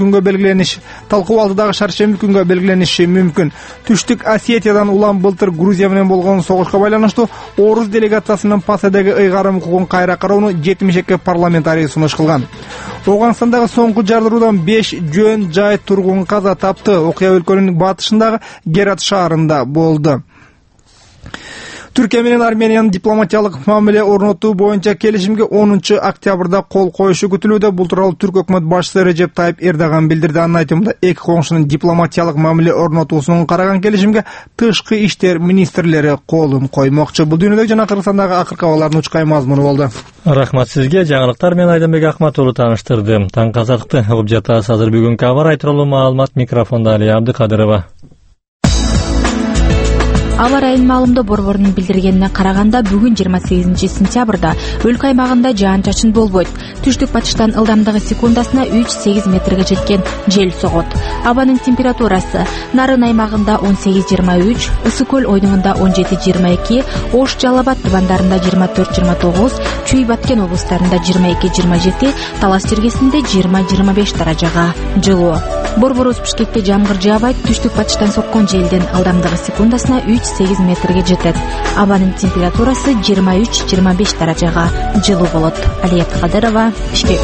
күнгө белгилениши мүмкүн. Түштүк Осетиядан улам былтыр Грузия менен болгон согушка байланыштуу Орус делегациясынын ПАСдеги ыйгарым укугун кайра кароону 72 парламентарий сунуш кылган. Оганстандагы соңку жардыруудан 5 жөн жай тургун каза тапты. Окуя өлкөнүн батышындагы Герат шаарында болду. Түркия менен Армениянын дипломатиялык мамиле орнотуу боюнча келишимге 10 октябрда кол коюшу күтүлүүдө. Бул тууралуу Түрк өкмөт башчысы Режеп Тайып Эрдоган билдирди. Анын айтымында эки коңшунун дипломатиялык мамиле орнотуусун караган келишимге тышкы иштер министрлери колун коймокчу. Бул дүйнөдөгү жана Кыргызстандагы акыркы абалдардын учкай мазмуну болду. Рахмат сизге. Жаңылыктар менен Айданбек Акмат уулу тааныштырды. Таң казакты угуп жатасыз. Азыр бүгүнкү абар тууралуу маалымат микрофондо Алия Абдыкадырова. Аба ырайынын маалымда борборунун билдиргенине караганда бүгүн 28 сентябрда өлкө аймагында жаан-чачын болбойт. Түштүк батыштан ылдамдыгы секундасына 3-8 метрге жеткен жел согот. Абанын температурасы Нарын аймагында 18-23, Ысык көл ойнугунда 17-22, Ош, Жалал Абад тубандарында 24-29, Чүй, Баткен облустарында 22-27, Талас жергесинде 20-25 даражага жылуу. Борборубуз Бишкекте жамгыр жаабайт, түштүк батыштан соккон желдин ылдамдыгы секундасына 3-8 метрге жетет. Абанын температурасы 23-25 даражага жылуу болот. Алият Кадырова, Бишкек.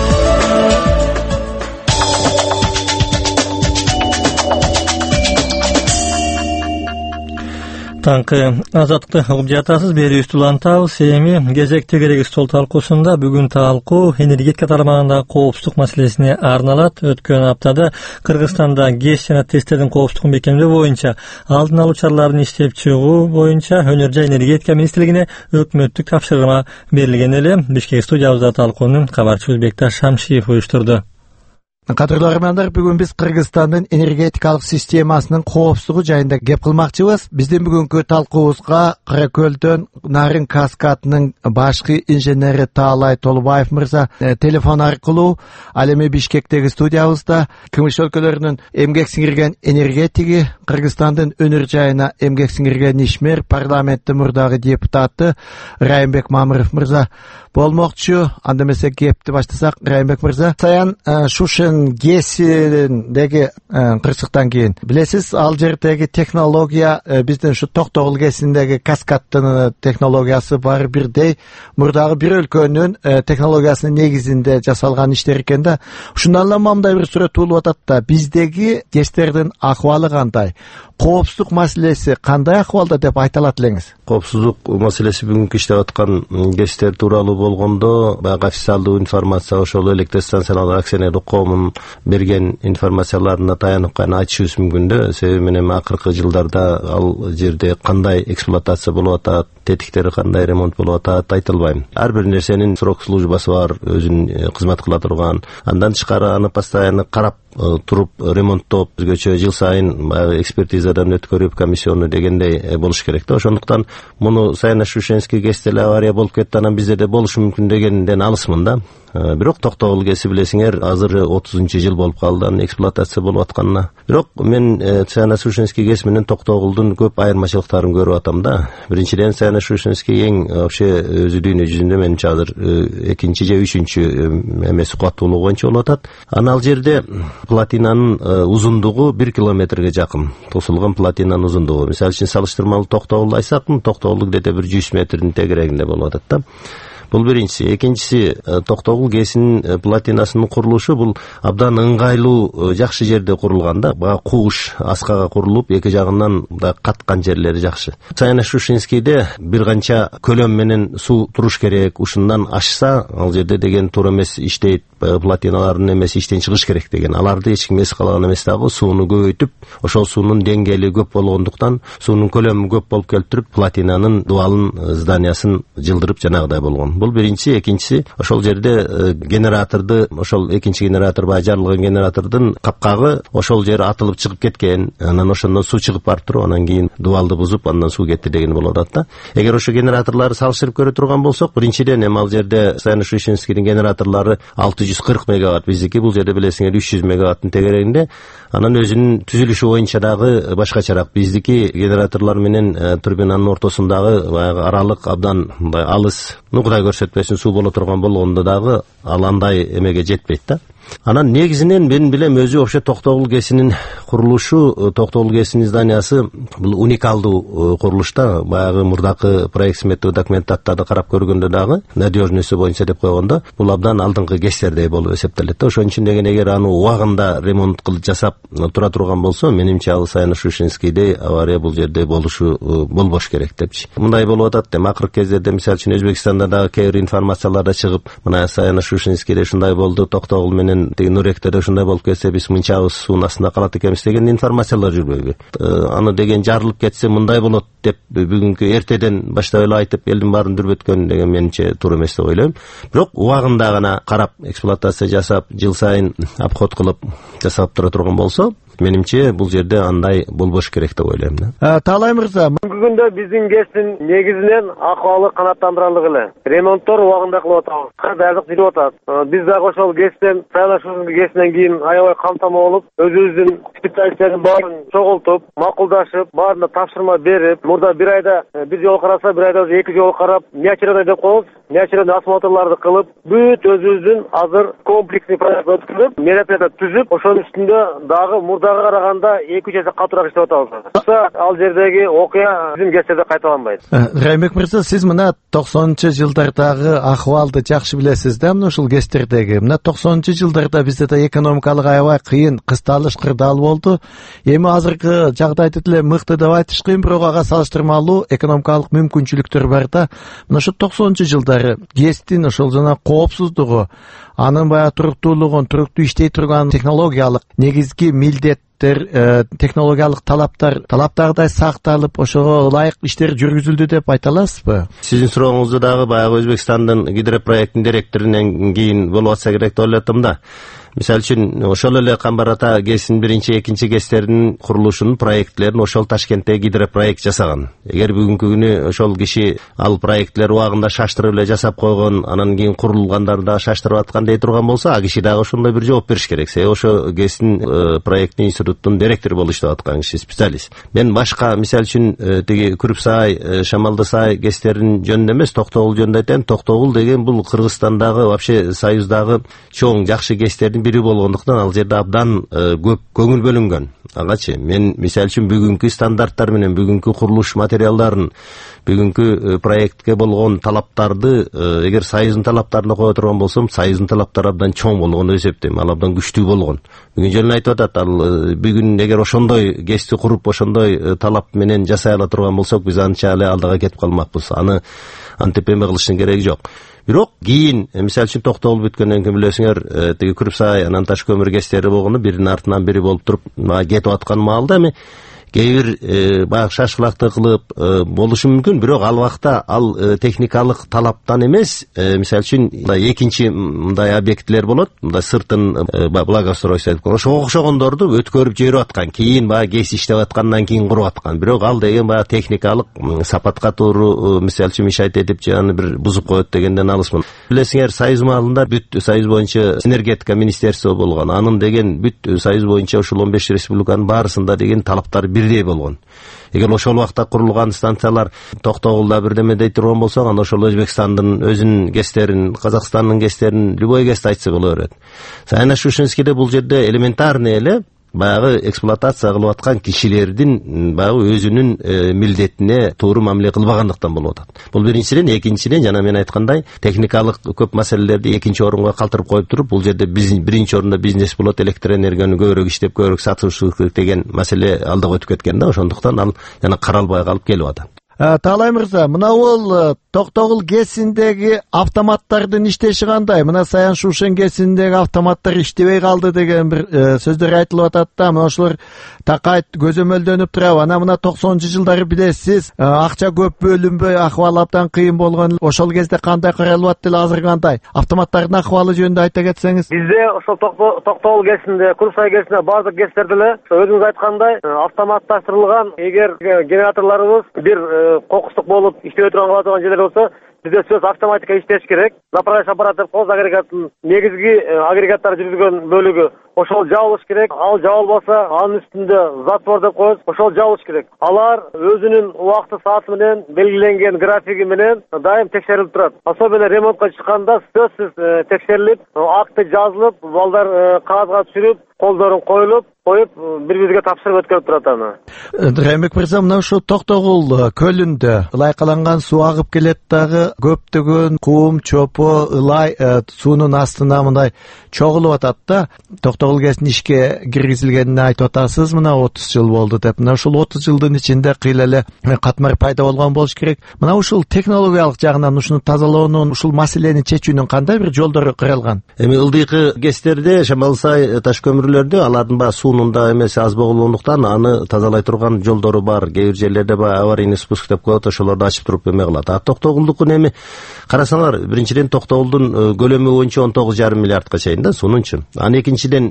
Таңкы азаттыкты угуп жатасыз, берүүбүздү улантабыз. Эми кезекте кереги стол талкуусунда бүгүн талкуу энергетика тармагындагы коопсуздук маселесине арналат. Өткөн аптада Кыргызстанда ГЭС жана тесттердин коопсуздугун бекемдөө боюнча алдын алуу чараларын иштеп чыгуу боюнча Өнөр жай энергетика министрлигине өкмөттүк тапшырма берилген эле. Бишкек студиябызда талкууну кабарчыбыз Бекташ Шамшиев уюштурду. Кадырлуу армандар, бүгүн биз Кыргызстандын энергетикалык системасынын коопсуздугу жайында кеп кылмакчыбыз. Биздин бүгүнкү талкуубузга Каракөлдөн Нарын каскадынын башкы инженери Таалай Толубаев мырза телефон аркылуу, ал эми Бишкектеги студиябызда КМШ өлкөлөрүнүн эмгек сиңирген энергетиги, Кыргызстандын Өнөр жайына эмгек сиңирген ишмер, парламенттин мурдагы депутаты Райымбек Мамыров мырза болмокчу. Анда эмесе кепти баштасак, Райымбек мырза, саян Шушин ГЭСиндеги кырсыктан кийин билесиз, ал жердеги технология биздин ушу Токтогул ГЭСиндеги каскадтын технологиясы бар бирдей, мурдагы бир өлкөнүн технологиясынын негизинде жасалган иштер экен да. Ушундан эле мындай бир сүрөт болуп атат да, биздеги ГЭСтердин акыбалы кандай, коопсуздук маселеси кандай акыбалда деп айта алат элеңиз? Коопсуздук маселеси бүгүнкү иштеп аткан ГЭСтер тууралуу болгондо, баягы официалдуу информация ошол электр станциялар акционерлик коомунун берген информацияларына таянып гана айтышыбыз мүмкүн да. Себеби менен акыркы жылдарда ал жерде кандай эксплуатация болуп атат, тетиктери кандай ремонт болуп атат айтылбайм. Ар бир нерсенин срок службасы бар, өзүнүн кызмат кыла турган. Андан тышкары аны постоянно карап туруп ремонттоп, өзгөчө жыл сайын баягы экспертизадан өткөрүп, комиссиону дегендей болуш керек да. Ошондуктан муну Саяно-Шушенский ГЭСте авария болуп кетти, анан бизде да болушу мүмкүн дегенден алысмын да. Бирок Токтогул ГЭСи билесиңер, азыр 30-жыл болуп калды анын эксплуатация болуп атканына. Бирок мен Саяно-Шушенский ГЭС менен Токтогулдун көп айырмачылыктарын көрүп атам да. Биринчиден, Саяно-Шушенский эң вообще өзү дүйнө жүзүндө менимче азыр экинчи же үчүнчү эмеси кубаттуулугу боюнча болуп атат. Ал жерде платинанын узундугу 1 километрге жакын. Тосулган платинанын узундугу. Мисалы үчүн салыштырмалуу Токтогулду айтсак, Токтогул где-то бир 100 метрдин тегерегинде болуп атат да. Бул биринчиси. Экинчиси, Токтогул ГЭСинин платинасынын курулушу бул абдан ыңгайлуу, жакшы жерде курулган да. Бага кууш аскага курулуп, эки жагынан да каткан жерлери жакшы. Саяно-Шушенскийде бир канча көлөм менен суу туруш керек. Ушундан ашса, ал жерде деген туура эмес иштейт, платиналардын эмеси иштен чыгыш керек деген. Аларды эч ким эс калаган эмес дагы, сууну көбөйтүп, ошол суунун деңгээли көп болгондуктан, суунун көлөмү көп болуп келтирип, платинанын дубалын, зданиясын жылдырып жанагыдай болгон. Бул биринчи. Экинчиси, ошол жерде генераторду, ошол экинчи генератор баягы жарылган генератордун капкагы ошол жер атылып чыгып кеткен. Анан ошондон суу чыгып барып туруп, анан кийин дубалды бузуп, андан суу кетти деген болуп атат да. Эгер ошо генераторлорду салыштырып көрө турган болсок, биринчиден эми ал жерде Саяно-Шушенскийдин генераторлору 640 мегаватт, биздики бул жерде билесиңер 300 мегаваттын тегерегинде. Анан өзүнүн түзүлүшү боюнча дагы башкачараак. Биздики генераторлор менен турбинанын ортосундагы баягы аралык абдан мындай алыс, Кудай көрсөтпөсүн, суу боло турган болгондо дагы ал андай эмеге жетпейт да. Анан негизинен мен билем, өзү вообще Токтогул ГЭСинин курулушу, Токтогул ГЭСинин зданиясы бул уникалдуу курулуш да. Баягы мурдакы проект сметтик документаттарды карап көргөндө дагы надежносу боюнча деп койгондо бул абдан алдыңкы ГЭСтердей болуп эсептелет да. Ошон үчүн деген эгер аны убагында ремонт кылып жасап тура турган болсо, менимче ал Саяно-Шушенскийдей авария бул жерде болбош керек депчи. Мындай болуп атат эми акыркы кездерде, мисалы үчүн Өзбекстанда дагы кээ бир информацияларда чыгып, мына Саяно-Шушенскийде ушундай болду, Токтогул менен Нуректерде ушундай болуп кетсе, биз мынчабыз суунун астында калат экенбиз деген информациялар жүрбөйбү? Аны деген жарылып кетсе мындай болот деп бүгүнкү эртеден баштап эле айтып, элдин баарын дүрбөткөн деген менимче туура эмес деп ойлойм. Бирок убагында гана карап, эксплуатация жасап, жыл сайын обход кылып жасап тура турган болсо, Менимче бул жерде андай болбош керек деп ойлойм да. Таалай мырза, бүгүнкү күндө биздин КЭСтин негизинен акыбалы канааттандырарлык эле. Ремонттор убагында кылып атабыз. Бардык жүрүп атат. Биз дагы ошол КЭСтен сайлашуубуздун КЭСинен кийин аябай камтама болуп, өзүбүздүн специалисттердин баарын чогултуп, макулдашып, баарына тапшырма берип, мурда бир айда бир жолу караса, бир айда эки жолу карап, неочередной деп коебуз. Неочередной осмотрларды кылып, бүт өзүбүздүн азыр комплексный проект өткөрүп, мероприятия түзүп, ошонун үстүндө дагы мурдага караганда 2-3 эсе катуураак иштеп атабыз. Ал жердеги окуя биздин КЭСтерде кайталанбайт. Раймбек мырза, сиз мына 90-жылдардагы акыбалды жакшы билесиз да, мына ушул КЭСтердеги. Мына 90-жылдарда бизде да экономикалык аябай кыйын, кысталыш кырдаал болду. Эми азыркы жагдайды деле мыкты деп айтыш кыйын, бирок ага салыштырмалуу экономикалык мүмкүнчүлүктөр бар да. Мына ушу 90-жылдары КЭСтин ошол жана коопсуздугу, анын баягы туруктуулугун, туруктуу иштей турган технологиялык негизги милдеттер, технологиялык талаптардай сакталып, ошого ылайык иштер жүргүзүлдү деп айта аласызбы? Сиздин сурооңузду дагы баягы Өзбекстандын гидропроекттин директорунан кийин болуп атса керек деп ойлоп атам да. Мисалы үчүн ошол эле Камбар ата КЭСтин биринчи, экинчи КЭСтердин курулушунун проектлерин ошол Ташкентте гидропроект жасаган. Эгер бүгүнкү күнү ошол киши ал проектлер убагында шаштырып эле жасап койгон, анан кийин курулгандарды да шаштырып аткан дей турган болсо, а киши дагы ошондой бир жооп бериш керек. Себеби ошо КЭСтин проекттин институттун директору болуп иштеп аткан киши, специалист. Мен башка мисалы үчүн тиги Күрүпсай, Шамалдысай КЭСтерин жөнүндө эмес, Токтогул жөнүндө айтайын. Токтогул деген бул Кыргызстандагы, вообще Союздагы чоң жакшы КЭСтердин бири болгондуктан ал жерде абдан көп көңүл бөлүнгөн. Агачы мен мисалы үчүн бүгүнкү стандарттар менен бүгүнкү курулуш материалдарын, бүгүнкү проектке болгон талаптарды эгер Союздун талаптарына кое турган болсом, Союздун талаптары абдан чоң болгон деп эсептейм. Ал абдан күчтүү болгон. Бүгүн жөн айтып атат, ал бүгүн эгер ошондой КЭСти куруп, ошондой талап менен жасай ала турган болсок, биз анча эле алдыга кетип калмакпыз. Аны антип эме кылыштын кереги жок. Бирок кийин мисалы үчүн Токтогул бүткөндөн кийин билесиңер, тиги Күрүпсай, анан Таш көмүр КЭСтери болгону биринин артынан бири болуп туруп кетип аткан маалда эми кээ бир баягы шашкылакты кылып болушу мүмкүн, бирок ал убакта ал техникалык талаптан эмес, мисалы үчүн экинчи мындай объектилер болот, мындай сыртын благоустройство деп ошого окшогондорду өткөрүп жиберип аткан, кийин баягы КЭС иштеп аткандан кийин куруп аткан. Бирок ал деген баягы техникалык сапатка туура мисалы үчүн мешайт этип жана бир бузуп коет дегенден алысмын. Билесиңер, Союз маалында бүт Союз боюнча энергетика министерство болгон. Анын деген бүт Союз боюнча ушул 15 республиканын баарысында деген талаптар бирдей болгон. Эгер ошол убакта курулган станциялар Токтогулда бирдеме дей турган болсо, анда ошол Өзбекстандын өзүнүн КЭСтерин, Казакстандын КЭСтерин, любой КЭСти айтса боло берет. Саянашушинскийде бул жерде элементарный эле баягы эксплуатация кылып аткан кишилердин баягы өзүнүн милдетине туура мамиле кылбагандыктан болуп атат. Бул биринчиден, экинчиден жана мен айткандай, техникалык көп маселелерди экинчи орунга калтырып коюп туруп, бул жерде биринчи орунда бизнес болот, электр энергияны көбүрөөк иштеп, көбүрөөк сатышыбыз деген маселе алдыга өтүп кеткен да, ошондуктан ал жана каралбай калып келип атат. Таалай мырза, мына ол Токтогул КЭСиндеги автоматтардын иштеши кандай? Мына Саян Шушен КЭСиндеги автоматтар иштебей калды деген бир сөздөр айтылып атат да. Мына ошолор такайт көзөмөлдөнүп турабы? Мына 90-жылдары билесиз, акча көп бөлүнбөй, акыбал абдан кыйын болгон. Ошол кезде кандай каралып атты эле, азыр кандай? Автоматтардын акыбалы жөнүндө айта кетсеңиз. Бизде ошол Токтогул КЭСинде, Күрүпсай КЭСинде бардык КЭСтерде эле өзүңүз айткандай автоматташтырылган, эгер генераторлорубуз бир кокустук болуп иштебей турган жерлер болсо, бизде сөз автоматика иштеш керек. Направляющий аппарат деп коебуз, агрегаттын негизги агрегаттар жүргүзгөн бөлүгү ошол жабылыш керек. Ал жабылбаса, анын үстүндө затвор деп коебуз, ошол жабылыш керек. Алар өзүнүн убакты сааты менен, белгиленген графиги менен дайым текшерилип турат. Особенно ремонтко чыкканда сөзсүз текшерилип, акты жазылып, балдар кагазга түшүрүп, колдорун коюп бири-бирибизге тапшырып өткөрүп турат аны. Раймбек мырза, мына ушу Токтогул көлүндө ылайкаланган суу агып келет дагы, көптөгөн кум, чопо, ылай суунун астына мындай чогулуп атат да. Токтогул КЭСин ишке киргизилгенине айтып атасыз, мына 30 жыл болду деп. Мына ушул 30 жылдын ичинде кыйла эле катмар пайда болгон болуш керек. Мына ушул технологиялык жагынан ушуну тазалоонун, ушул маселени чечүүнүн кандай бир жолдору каралган? Эми ылдыйкы КЭСтерде, Шамалсай таш көмүрлөрдө алардын баа суунунда эмес аз болгондуктан аны тазалай турган жолдору бар. Кээ бир жерлерде аварийный спуск деп коет, ошолорду ачып туруп эме кылат. А Токтогулдукун эми карасаңар, биринчиден Токтогулдун көлөмү боюнча 19,5 миллиардка чейин да суунунчу. Анан экинчиден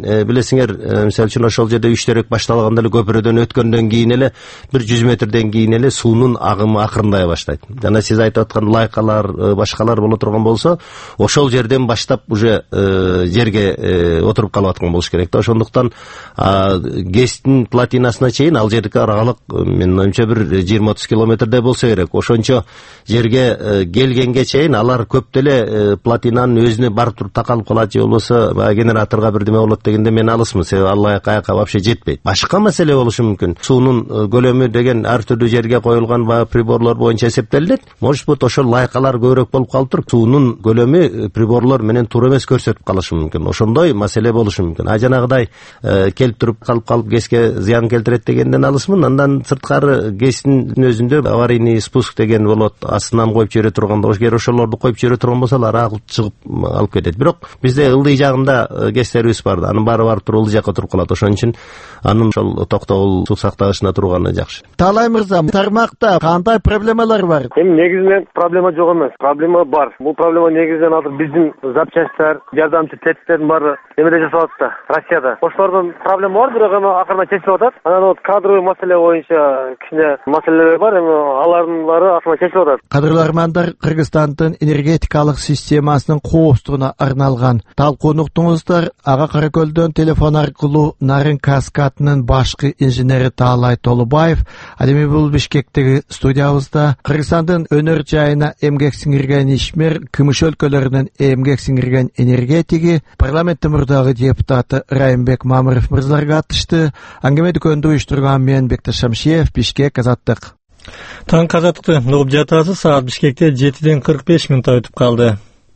билесиңер, мисалы үчүн ошол жерде үчтөрөк башталганда эле көпүрөдөн өткөндөн кийин эле 100 метрден кийин эле суунун агымы акырындай баштайт. Жана сиз айтып аткан лайкалар, башкалар боло турган болсо, ошол жерден баштап уже жерге отуруп калып аткан болуш керек да. Ошондуктан ГЭСтин плотинасына чейин ал жердики аралык менин оюмча бир 20-30 километрдей болсо керек. Ошончо жерге келгенге чейин алар көп деле плотинанын өзүнө барып туруп такалып калат же болбосо генераторго бирдеме болот дегенде мен алысмын, себеби ал каяка вообще жетпейт. Башка маселе болушу мүмкүн. Суунун көлөмү деген ар түрдүү жерге коюлган приборлор боюнча эсептелет. Может быть, ошол лайкалар көбүрөөк болуп калыптыр. Суунун көлөмү приборлор менен туура эмес көрсөтүп калышы мүмкүн. Ошондой маселе болушу мүмкүн. Жанагыдай келип туруп калып ГЭСке зыян келтирет дегенден алысмын. Андан сырткары ГЭСтин өзүндө аварийный спуск деген болот. Астынан коюп жибере турганда, эгер ошолорду коюп жибере турган болсо, алар агып чыгып алып кетет. Бирок бизде ылдый жагында ГЭСтерибиз бар. Анын баары барып туруп ылдый жакка туруп калат. Ошон үчүн анын ошол токтогул суу сактагычына турганы жакшы. Таалай мырза, тармакта кандай проблемалар бар? Негизинен проблема жок эмес. Проблема бар. Бул проблема негизинен азыр биздин запчастьтар, жардамчы тетиктердин баары эмеде жасалат да, Россияда. Ошолордун проблема бар, бирок эми акырына чечилип атат. Анан вот кадровый маселе боюнча кичине маселелер бар, эми алардын баары акырына чечилип атат. Кадырлы армандар, Кыргызстандын энергетикалык системасынын коопсуздугуна арналган талкууну уктуңуздар. Ага Каракөлдөн телефон аркылуу Нарын Каскадынын башкы инженери Таалай Толубаев, ал эми бул Бишкектеги студиябызда Кыргызстандын өнөр жайына эмгек сиңирген ишмер, Кымыш өлкөлөрүнүн эмгек сиңирген энергетиги, парламенттин мурдагы депутаты Райымбек Мамыров мырзаларга катышты. Аңгеме дүкөндү уюштурган мен Бектеш Шамшиев, Бишкек, Азаттык. Таң Азаттыкты угуп жатасыз. Саат Бишкекте 7:45 өтүп калды.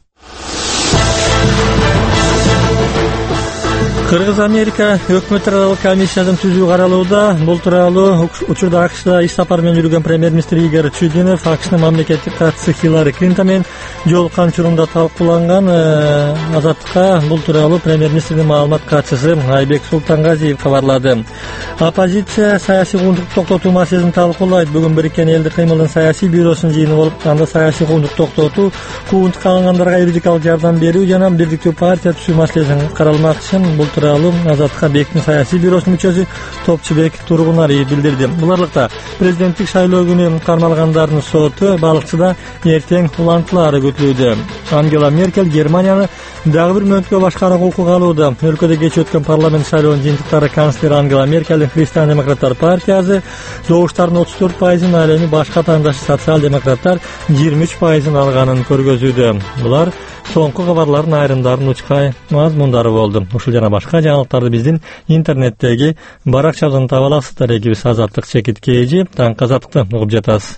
Кыргыз-Америка өкмөт аралык комиссиясын түзүү каралууда. Бул тууралуу учурда АКШда иш сапары менен жүргөн премьер-министр Игорь Чудинов АКШнын мамлекеттик катчысы Хиллари Клинтон менен жолуккан учурунда талкууланган. Азаттыкка бул тууралуу премьер-министрдин маалымат катчысы Айбек Султангазиев кабарлады. Оппозиция саясий куугунтукту токтотуу маселесин талкуулайт. Бүгүн Бириккен Элдер кыймылдын саясий бюросунун жыйыны болуп, анда саясий куугунтукту токтотуу, куугунтукка алынгандарга юридикалык жардам берүү жана бирдиктүү партия түзүү маселесин каралмакчы. Бул тууралуу Азаттыкка БЕКтин саясий бюросунун мүчөсү Топчубек Тургунариев билдирди. Бул аралыкта президенттик шайлоо күнү кармалгандардын соту Балыкчыда эртең улантылаары күтүлүүдө. Ангела Меркель Германияны дагы бир мөөнөткө башкарууга укук алууда. Өлкөдө кечээ өткөн парламент шайлоонун жыйынтыктары канцлер Ангела Меркелдин Христиан демократтар партиясы добуштардын 34%, ал эми башка таңдашы социал-демократтар 23% алганын көргөзүүдө. Булар соңку кабарлардын айрымдарын учкай мазмундары болду. Ушул жана башка жаңылыктарды биздин интернеттеги баракчабыздан таба аласыздар. Экибиз Азаттык чекит KG. Таң Азаттыкты угуп жатасыз.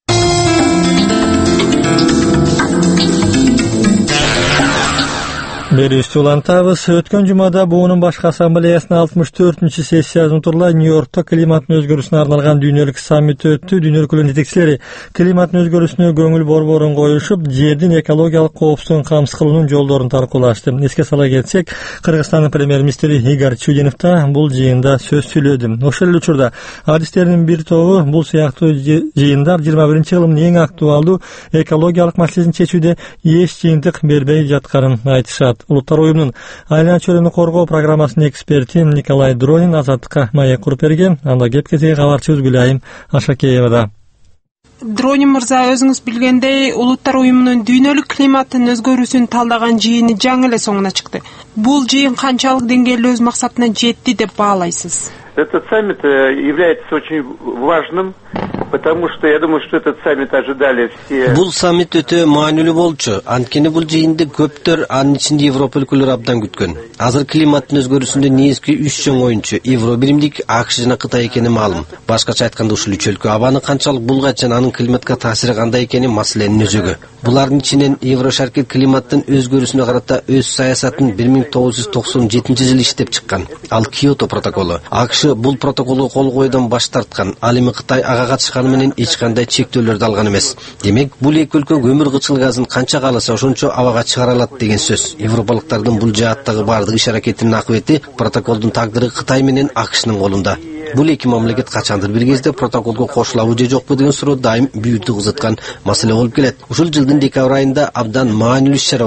Берүүбүздү улантабыз. Өткөн жумада буунун башкы ассамблеясынын 64-чү сессиясын утурлай Нью-Йоркто климаттын өзгөрүүсүнө арналган дүйнөлүк саммит өттү. Дүйнө өлкөлөрүнүн жетекчилери климаттын өзгөрүүсүнө көңүл борборун коюшуп, жердин экологиялык коопсуздугун камсыз кылуунун жолдорун талкуулашты. Эске сала кетсек, Кыргызстандын премьер-министри Игорь Чудинов да бул жыйында сөз сүйлөдү. Ошол эле учурда адистердин бир тобу бул сыяктуу жыйындар 21-кылымдын эң актуалдуу экологиялык маселесин чечүүдө эч жыйынтык бербей жатканын айтышат. Улуттар уюмунун айлана чөлөнү коргоо программасынын эксперти Николай Дронин Азаттыкка маек куруп берген. Анда кеп кезеги кабарчыбыз Гүлайым Ашакеевада. Дронин мырза, өзүңүз билгендей, Улуттар уюмунун дүйнөлүк климаттын өзгөрүүсүн талдаган жыйыны жаңы эле соңуна чыкты. Бул жыйын канчалык деңгээлде өз максатына жетти деп баалайсыз? Этот саммит является очень важным, потому что я думаю, что этот саммит ожидали все. Бул саммит өтө маанилүү болчу. Анткени бул жыйынды көптөр, анын ичинде Европа өлкөлөрү абдан күткөн. Азыр климаттын өзгөрүүсүндө негизги 3 чоң оюнчу Евро биримдик, АКШ жана Кытай экени маалым. Башкача айтканда ушул 3 өлкө абаны канчалык булгайт жана анын климатка таасири кандай экени маселенин өзөгү. Булардын ичинен Евро шаркы климаттын өзгөрүүсүнө карата өз саясатын 1997-жылы иштеп чыккан. Ал Киото протоколу. АКШ бул протоколго кол койуудан баш тарткан. Ал эми Кытай ага катышканы менен эч кандай чектөөлөрдү алган эмес. Демек, бул эки өлкө көмүр кычкыл газын канча кааласа ошончо абага чыгара алат деген сөз. Европалыктардын бул жааттагы бардык иш-аракетинин акыбети протоколдун тагдыры Кытай менен АКШнын колунда. Бул эки мамлекет качандыр бир кезде протоколго кошулабы же жокпу деген суроо дайым бүйүрдү кызыткан маселе болуп келет. Ушул жылдын декабрь айында абдан маанилүү иш-чара болот.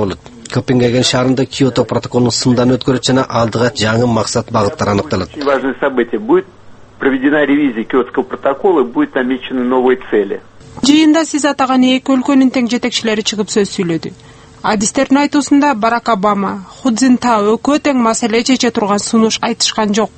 Копенгаген шаарында Киото протоколун сындан өткөрөт жана алдыга жаңы максат багыттар аныкталат. Очень важное событие. Будет проведена ревизия Киотского протокола, будет намечены новые цели. Жыйында сиз атаган эки өлкөнүн тең жетекчилери чыгып сөз сүйлөдү. Адистердин айтуусунда Барак Обама, Ху Цзинтао экөө тең маселе чече турган сунуш айтышкан жок.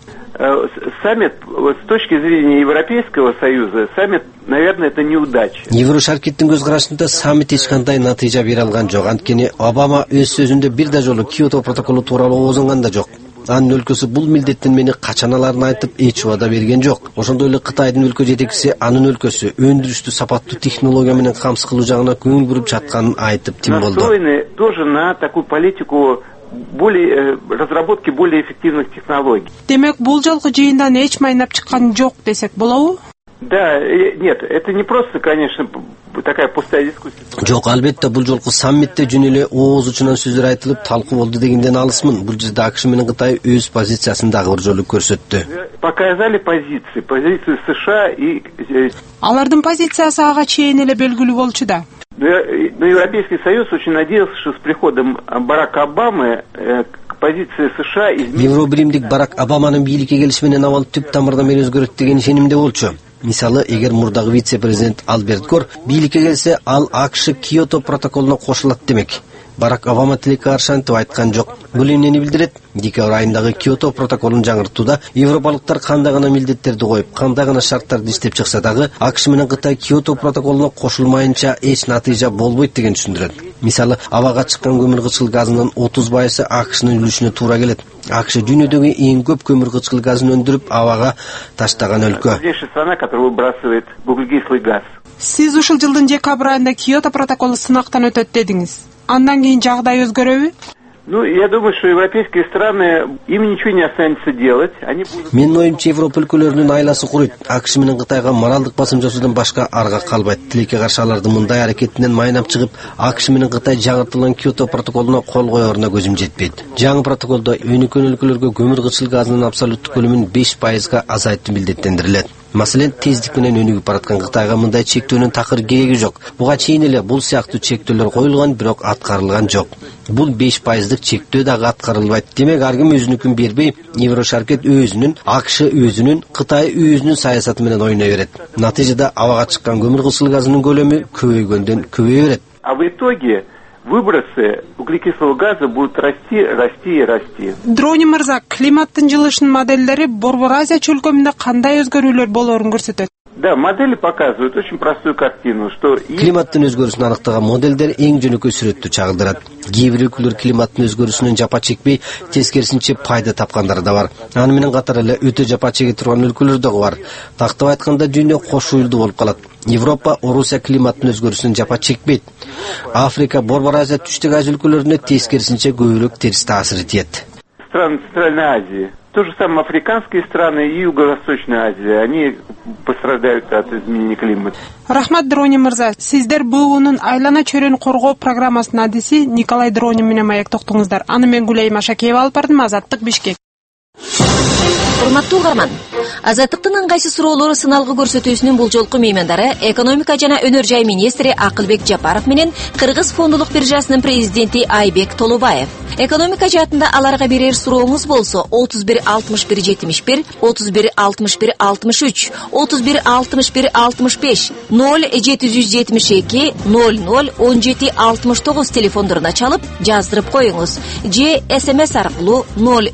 Саммит, с точки зрения Европейского Союза, саммит, наверное, это неудача. Еврошаркеттин көз карашында саммит эч кандай натыйжа бере алган жок. Анткени Обама өз сөзүндө бир да жолу Киото протоколу тууралуу оозонгон да жок. Анын өлкөсү бул милдеттен мени качан аларын айтып, эч убада берген жок. Ошондой эле Кытайдын өлкө жетекчиси анын өлкөсү өндүрүштү сапаттуу технология менен камсыз кылуу жагына көңүл буруп жатканын айтып тим болду. Настроены тоже на такую политику разработки более эффективных технологий. Демек, бул жолку жыйындан эч майнап чыккан жок десек болобу? Да, нет, это не просто, конечно, такая пустая дискуссия. Жок, албетте бул жолку саммитте жөн эле ооз учунан сөздөр айтылып, талкуу болду дегенден алысмын. Бул жерде АКШ менен Кытай өз позициясын дагы бир жолу көрсөттү. Показали позицию США и алардын позициясы ага чейин эле белгилүү болчу да. Но Европейский Союз очень надеялся, что с приходом Барака Обамы позиция США изменится. Евробиримдик Барак Обаманын бийликке келиши менен абал түп тамырдан бери өзгөрөт деген ишенимде болчу. Мисалы, эгер мурдагы вице-президент Альберт Гор бийликке келсе, ал АКШ Киото протоколуна кошулат демек. Барак Обама тилекке каршы антип айткан жок. Бул эмнени билдирет? Декабрь айындагы Киото протоколун жаңыртууда европалыктар кандай гана милдеттерди коюп, кандай гана шарттарды иштеп чыкса дагы, АКШ менен Кытай Киото протоколуна кошулмайынча эч натыйжа болбойт деген түшүндүрөт. Мисалы, абага чыккан көмүр кычкыл газынын 30% АКШнын үлүшүнө туура келет. АКШ дүйнөдөгү эң көп көмүр кычкыл газын өндүрүп, абага таштаган өлкө. Страна, которая выбрасывает углекислый газ. Сиз ушул жылдын декабрь айында Киото протоколу сынактан өтөт дедиңиз. Андан кийин жагдай өзгөрөбү? Ну, я думаю, что европейские страны, им ничего не останется делать. Они будут... Менин оюмча, Европа өлкөлөрүнүн айласы куруйт. АКШ менен Кытайга моралдык басым жасоодан башка арга калбайт. Тилекке каршы алардын мындай аракетинен майнап чыгып, АКШ менен Кытай жаңыртылган Киото протоколуна кол коёруна көзүм жетпейт. Жаңы протоколдо өнүккөн өлкөлөргө көмүр кычкыл газынын абсолюттук көлөмүн 5%га азайтуу милдеттендирилет. Маселен, тездик менен өнүгүп бараткан Кытайга мындай чектөөнүн такыр кереги жок. Буга чейин эле бул сыяктуу чектөөлөр коюлган, бирок аткарылган жок. Бул 5%дык чектөө дагы аткарылбайт. Демек, ар ким өзүнүкүн бербей, Еврошаркет өзүнүн, АКШ өзүнүн, Кытай өзүнүн саясаты менен ойной берет. Натыйжада абага чыккан көмүр кычкыл газынын көлөмү көбөйгөндөн көбөйө берет. А в итоге выбросы углекислого газа будут расти и расти. Дрони мырза, климаттын жылышынын модельдери Борбор Азия чөлкөмүндө кандай өзгөрүүлөр болоорун көрсөтөт? Да, модели показывают очень простую картину, что... Климаттын өзгөрүшүн аныктаган модельдер эң жөнөкөй сүрөттү чагылдырат. Кээ бир өлкөлөр климаттын өзгөрүшүнөн жапа чекпей, тескерисинче пайда тапкандары да бар. Аны менен катар эле өтө жапа чеге турган өлкөлөр дагы бар. Тактап айтканда дүйнө кош уюлду болуп калат. Европа, Орусия климаттын өзгөрүшүнөн жапа чекпейт. Африка, Борбор Азия, Түштүк Азия өлкөлөрүнө тескерисинче көбүрөөк терс таасир этет. Страны Центральной Азии. То же самое африканские страны и Юго-Восточная Азия, они пострадают от изменения климата. Рахмат Дрони мырза, сиздер БУнун айлана чөйрөнү коргоо программасынын адиси Николай Дрони менен маектоктуңуздар. Аны мен Гулейма Шакеева алып бардым, Азаттык, Бишкек. Урматтуу угарман, Азаттыктын ыңгайсыз суроолору сыналгы көрсөтүүсүнүн бул жолку меймандары экономика жана өнөр жай министри Акылбек Жапаров менен Кыргыз фондулук биржасынын президенти Айбек Толубаев. Экономика жаатында аларга берер сурооңуз болсо 31 61 71, 31 61 63, 31 61 65, 0772 00 17 69 телефондоруна чалып жаздырып коюңуз. Же СМС аркылуу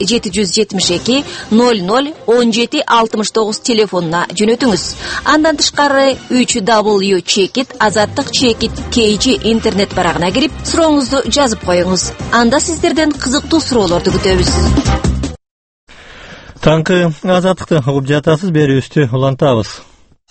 0772 00 17 69 телефонуна жөнөтүңүз. Андан тышкары 3W Checkit Азаттык Checkit KG интернет барагына кирип, сурооңузду жазып коюңуз. Анда сиздерден кызыктуу суроолорду күтөбүз. Таңкы Азаттыкты угуп жатасыз, берүүбүздү улантабыз.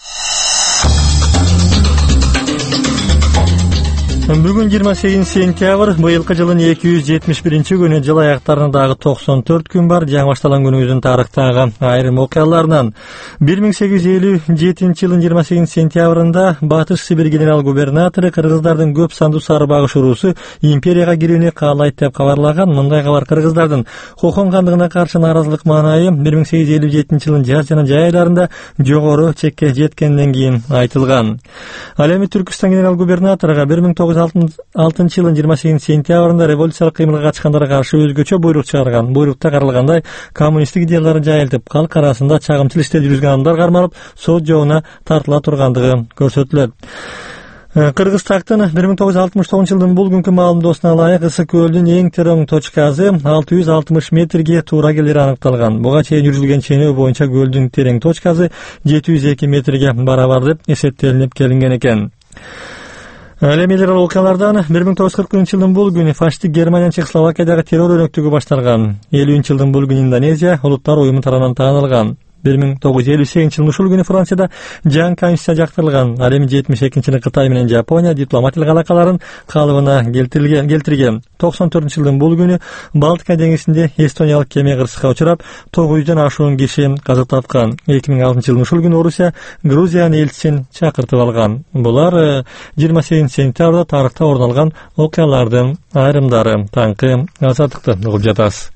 Бүгүн 28 сентябрь, быйылкы жылдын 271-күнү, жыл аяктарына дагы 94 күн бар. Жаңы башталган күнүбүздүн тарыхтагы айрым окуяларынан 1857 жылдын 28 сентябрында Батыш Сибир генерал-губернатору кыргыздардын көп сандуу сары багыш уруусу империяга кирүүнү каалайт деп кабарлаган. Мындай кабар кыргыздардын Кокон хандыгына каршы нааразылык маанайы 1857 жылдын жаз жана жай айларында жогору чекке жеткенден кийин айтылган. Ал эми Түркүстан генерал-губернаторуга 19 1966 жылдын 28 сентябрында революциялык кыймылга катышкандарга каршы өзгөчө буйрук чыгарган. Буйрукта каралгандай коммунисттик идеяларын жайылтып, калк арасында чагымчыл иштер жүргүзгөн адамдар кармалып, сот жобуна тартыла тургандыгы көрсөтүлөт. Кыргыз тактын 1969 жылдын бул күnkү маалымдоосуна ылайык Ысык көлдүн эң терең точкасы 660 метрге туура келери аныкталган. Буга чейин жүргүзүлгөн ченөө боюнча көлдүн терең точкасы 702 метрге барабар деп эсептелинип келинген экен. Элемелер окуялардан 1940 жылдын бул күнү фашисттик Германия Чехословакиядагы террор өнөктүгү башталган. 50 жылдын бул күнү Индонезия улуттар уюму тарабынан таанылган. 1958 жылдын ушул күнү Францияда жаңы конституция жактырылган. Ал эми 72-жылы Кытай менен Жапония дипломатиялык алакаларын калыбына келтирген. 94 жылдын бул күнү Балтика деңизинде эстониялык кеме кырсыкка учурап, 900дөн ашуун киши каза тапкан. 2006 жылдын ушул күнү Орусия Грузиянын элчисин чакыртып алган. Булар 28 сентябрда тарыхта орун алган окуялардын айрымдары. Таңкы азаттыкты угуп жатасыз.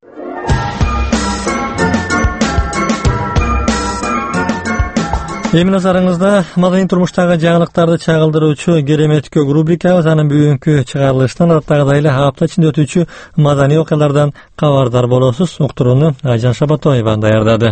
Эми назарыңызда маданий турмуштагы жаңылыктарды чагылдыруучу керемет көк рубрикабыз. Анын бүгүнкү чыгарылышынан адаттагыдай эле апта ичинде өтүүчү маданий окуялардан кабардар болосуз. Уктурууну Айжан Шабатоева даярдады.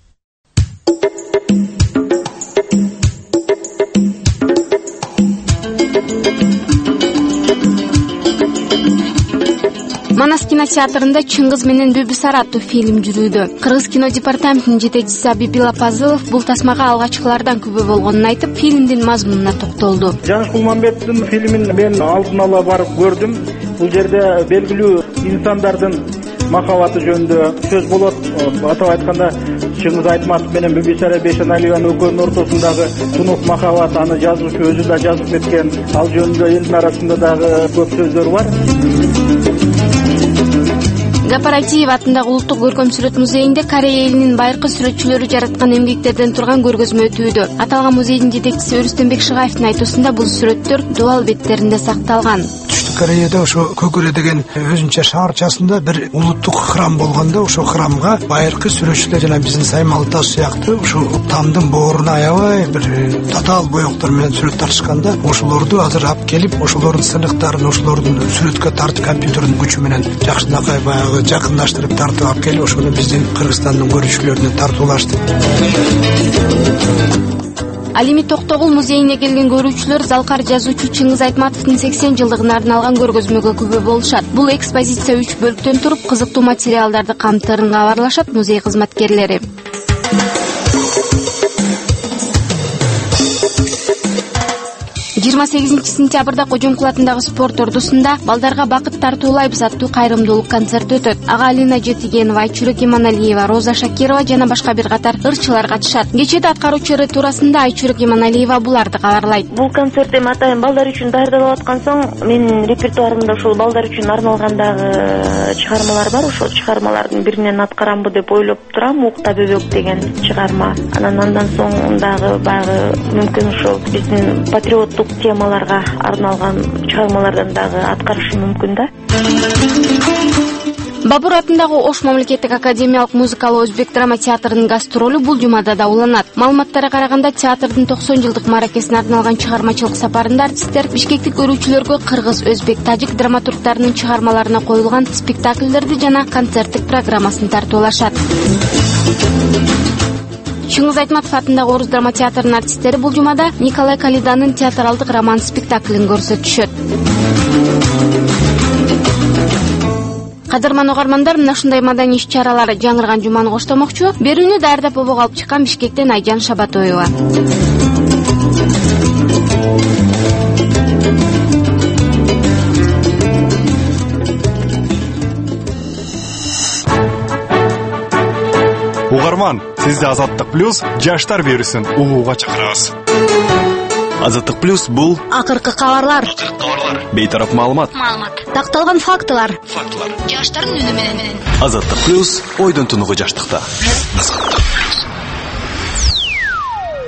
Манас кинотеатрында Чыңгыз менен Бүбүсар аттуу фильм жүрүүдө. Кыргыз кино департаментинин жетекчиси Абибил Апазылов бул тасмага алгачкылардан күбө болгонун айтып, фильмдин мазмунуна токтолду. Жаныш Кулманбетовдун фильмин мен алдын ала барып көрдүм. Бул жерде белгилүү инсандардын махабаты жөнүндө сөз болот. Атап айтканда, Чыңгыз Айтматов менен Бүбүсар Бейшеналиеванын экөөнүн ортосундагы тунук махабат, аны жазуучу өзү да жазып кеткен. Ал жөнүндө элдин арасында дагы көп сөздөр бар. Гапаратиев атындагы Улуттук көркөм сүрөт музейинде Корея элинин байыркы сүрөтчүлөрү жараткан эмгектерден турган көргөзмө өтүүдө. Аталган музейдин жетекчиси Өрүстөнбек Шыгаевдин айтуусунда бул сүрөттөр дуал беттеринде сакталган. Түштүк Кореяда ошо Көкөрө деген өзүнчө шаарчасында бир улуттук храм болгондо, ошо храмга байыркы сүрөтчүлөр жана биздин Саймалы Таш сыяктуу ушул тамдын бооруна аябай бир татаал боектор менен сүрөт тартышканда, ошолорду азыр алып келип, ошолордун сыныктарын, ошолордун сүрөткө тартып компьютердин күчү менен жакшынакай баягы жакындаштырып тартып алып келип, ошону биздин Кыргызстандын көрүүчүлөрүнө тартуулаштык. Ал эми Токтогул музейине келген көрүүчүлөр залкар жазуучу Чыңгыз Айтматовдун 80 жылдыгына арналган көргөзмөгө күбө болушат. Бул экспозиция 3 бөлүктөн туруп, кызыктуу материалдарды камтырын кабарлашат музей кызматкерлери. 28 сентябрда Кожомкул атындагы спорт ордусунда балдарга бакыт тартуулайбыз аттуу кайрымдуулук концерти өтөт. Ага Алина Жетигенова, Айчүрөк Иманалиева, Роза Шакирова жана башка бир катар ырчылар катышат. Кечээде аткаруучу туурасында Айчүрөк Иманалиева буларды кабарлайт. Бул концерт эми атайын балдар үчүн даярдалып аткан соң, менин репертуарымда ушул балдар үчүн арналгандагы чыгармалар бар. Ошол чыгармалардын биринен аткарамбы деп ойлоп турам. Укта бөбөк деген чыгарма. Андан соң дагы баягы мүмкүн ушул биздин патриоттук темаларга арналган чыгармалардан дагы аткарышым мүмкүн да. Бабур атындагы Ош мамлекеттик академиялык музыкалык өзбек драма театрынын гастролу бул жумада да уланат. Маалыматтарга караганда, театрдын 90 жылдык мааракесине арналган чыгармачылык сапарында артисттер бишкектик көрүүчүлөргө кыргыз, өзбек, тажик драматургдарынын чыгармаларына коюлган спектакльдерди жана концерттик программасын тартуулашат. Чыңгыз Айтматов атындагы Орус драма театрынын артисттери бул жумада Николай Калиданын театралдык роман спектаклин көрсөтүшөт. Кадырман угармандар, мына ушундай маданий иш-чаралар жаңырган жуманы коштомокчу. Берүүнү даярдап обого алып чыккан Бишкектен Айжан Шабатоева. Угарман, сизди Азаттык плюс жаштар берүүсүн угууга чакырабыз. Азаттык плюс бул акыркы кабарлар, бейтарап маалымат, такталган фактылар, жаштардын үнү менен. Азаттык плюс ойдон тунугу жаштыкта.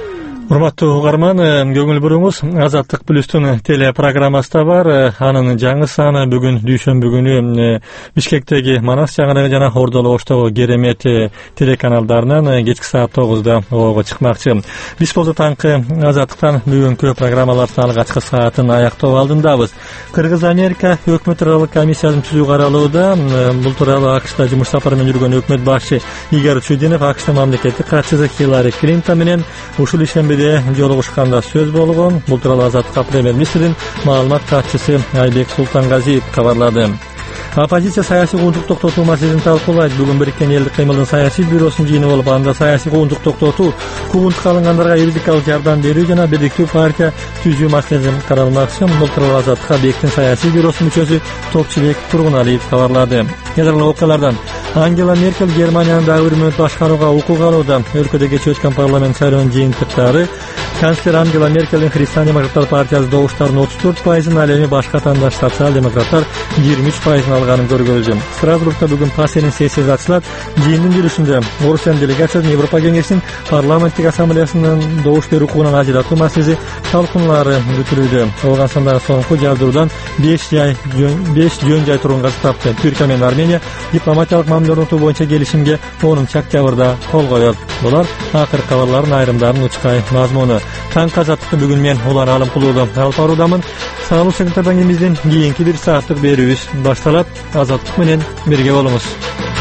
Урматтуу угарман, көңүл буруңуз Азаттык плюстун теле программасында бар. Анын жаңы саны бүгүн дүйшөмбү күнү Бишкектеги Манас чаңырыгы жана Ордолу Оштогу Керемет телеканалдарынан кечки саат 9да ого чыкмакчы. Биз болсо таңкы Азаттыктан бүгүнкү программаларды алгачкы саатын аяктоо алдындабыз. Кыргыз-Америка өкмөт аралык комиссиясын түзүү каралууда. Бул тууралуу АКШда жумуш сапары менен жүргөн өкмөт башчы Игорь Чудинов АКШдын мамлекеттик катчысы Хиллари Клинтон менен ушул ишембиде жолугушканда сөз болгон. Бул тууралуу Азаттыкка премьер-министрдин маалымат катчысы Айбек Султангазиев кабарлады. Оппозиция саясий куугунтук токтотуу маселесин талкуулайт. Бүгүн Бириккен Элдик кыймылдын саясий бюросунун жыйыны болуп, анда саясий куугунтук токтотуу, куугунтукка алынгандарга юридикалык жардам берүү жана бирдиктүү партия түзүү маселеси каралмакчы. Бул тууралуу Азаттыкка БЕКтин саясий бюросунун мүчөсү Топчубек Тургуналиев кабарлады. Кедерлик окуялардан Ангела Меркель Германиянын дагы бир мөөнөт башкарууга укук алууда. Өлкөдө кечээ өткөн парламент шайлоонун жыйынтыктары канцлер Ангела Меркелдин Христиан демократтар партиясы добуштарынын 34%, ал эми башка тандаш социал-демократтар 23% алганын көргөздү. Страсбургда бүгүн пассиянын сессиясы ачылат. Жыйындын жүрүшүндө Орусиянын делегациясын Европа кеңешинин парламенттик ассамблеясынын добуш берүү укугунан ажыратуу маселеси талкуулары күтүлүүдө. Ооганстандагы соңку жабдуудан 5 жөн жай тургунга тапты. Түркия менен Армения дипломатиялык мамиле орнотуу боюнча келишимге 10 октябрда кол коет. Булар акыркы кабарлардын айрымдарынын учкай мазмуну. Таңкы Азаттыкты бүгүн мен Улан Алымкулууду алып баруудамын. Саалуу секретардан эмиздин кийинки бир сааттык берүүбүз башталат. Азаттык менен бирге болуңуз.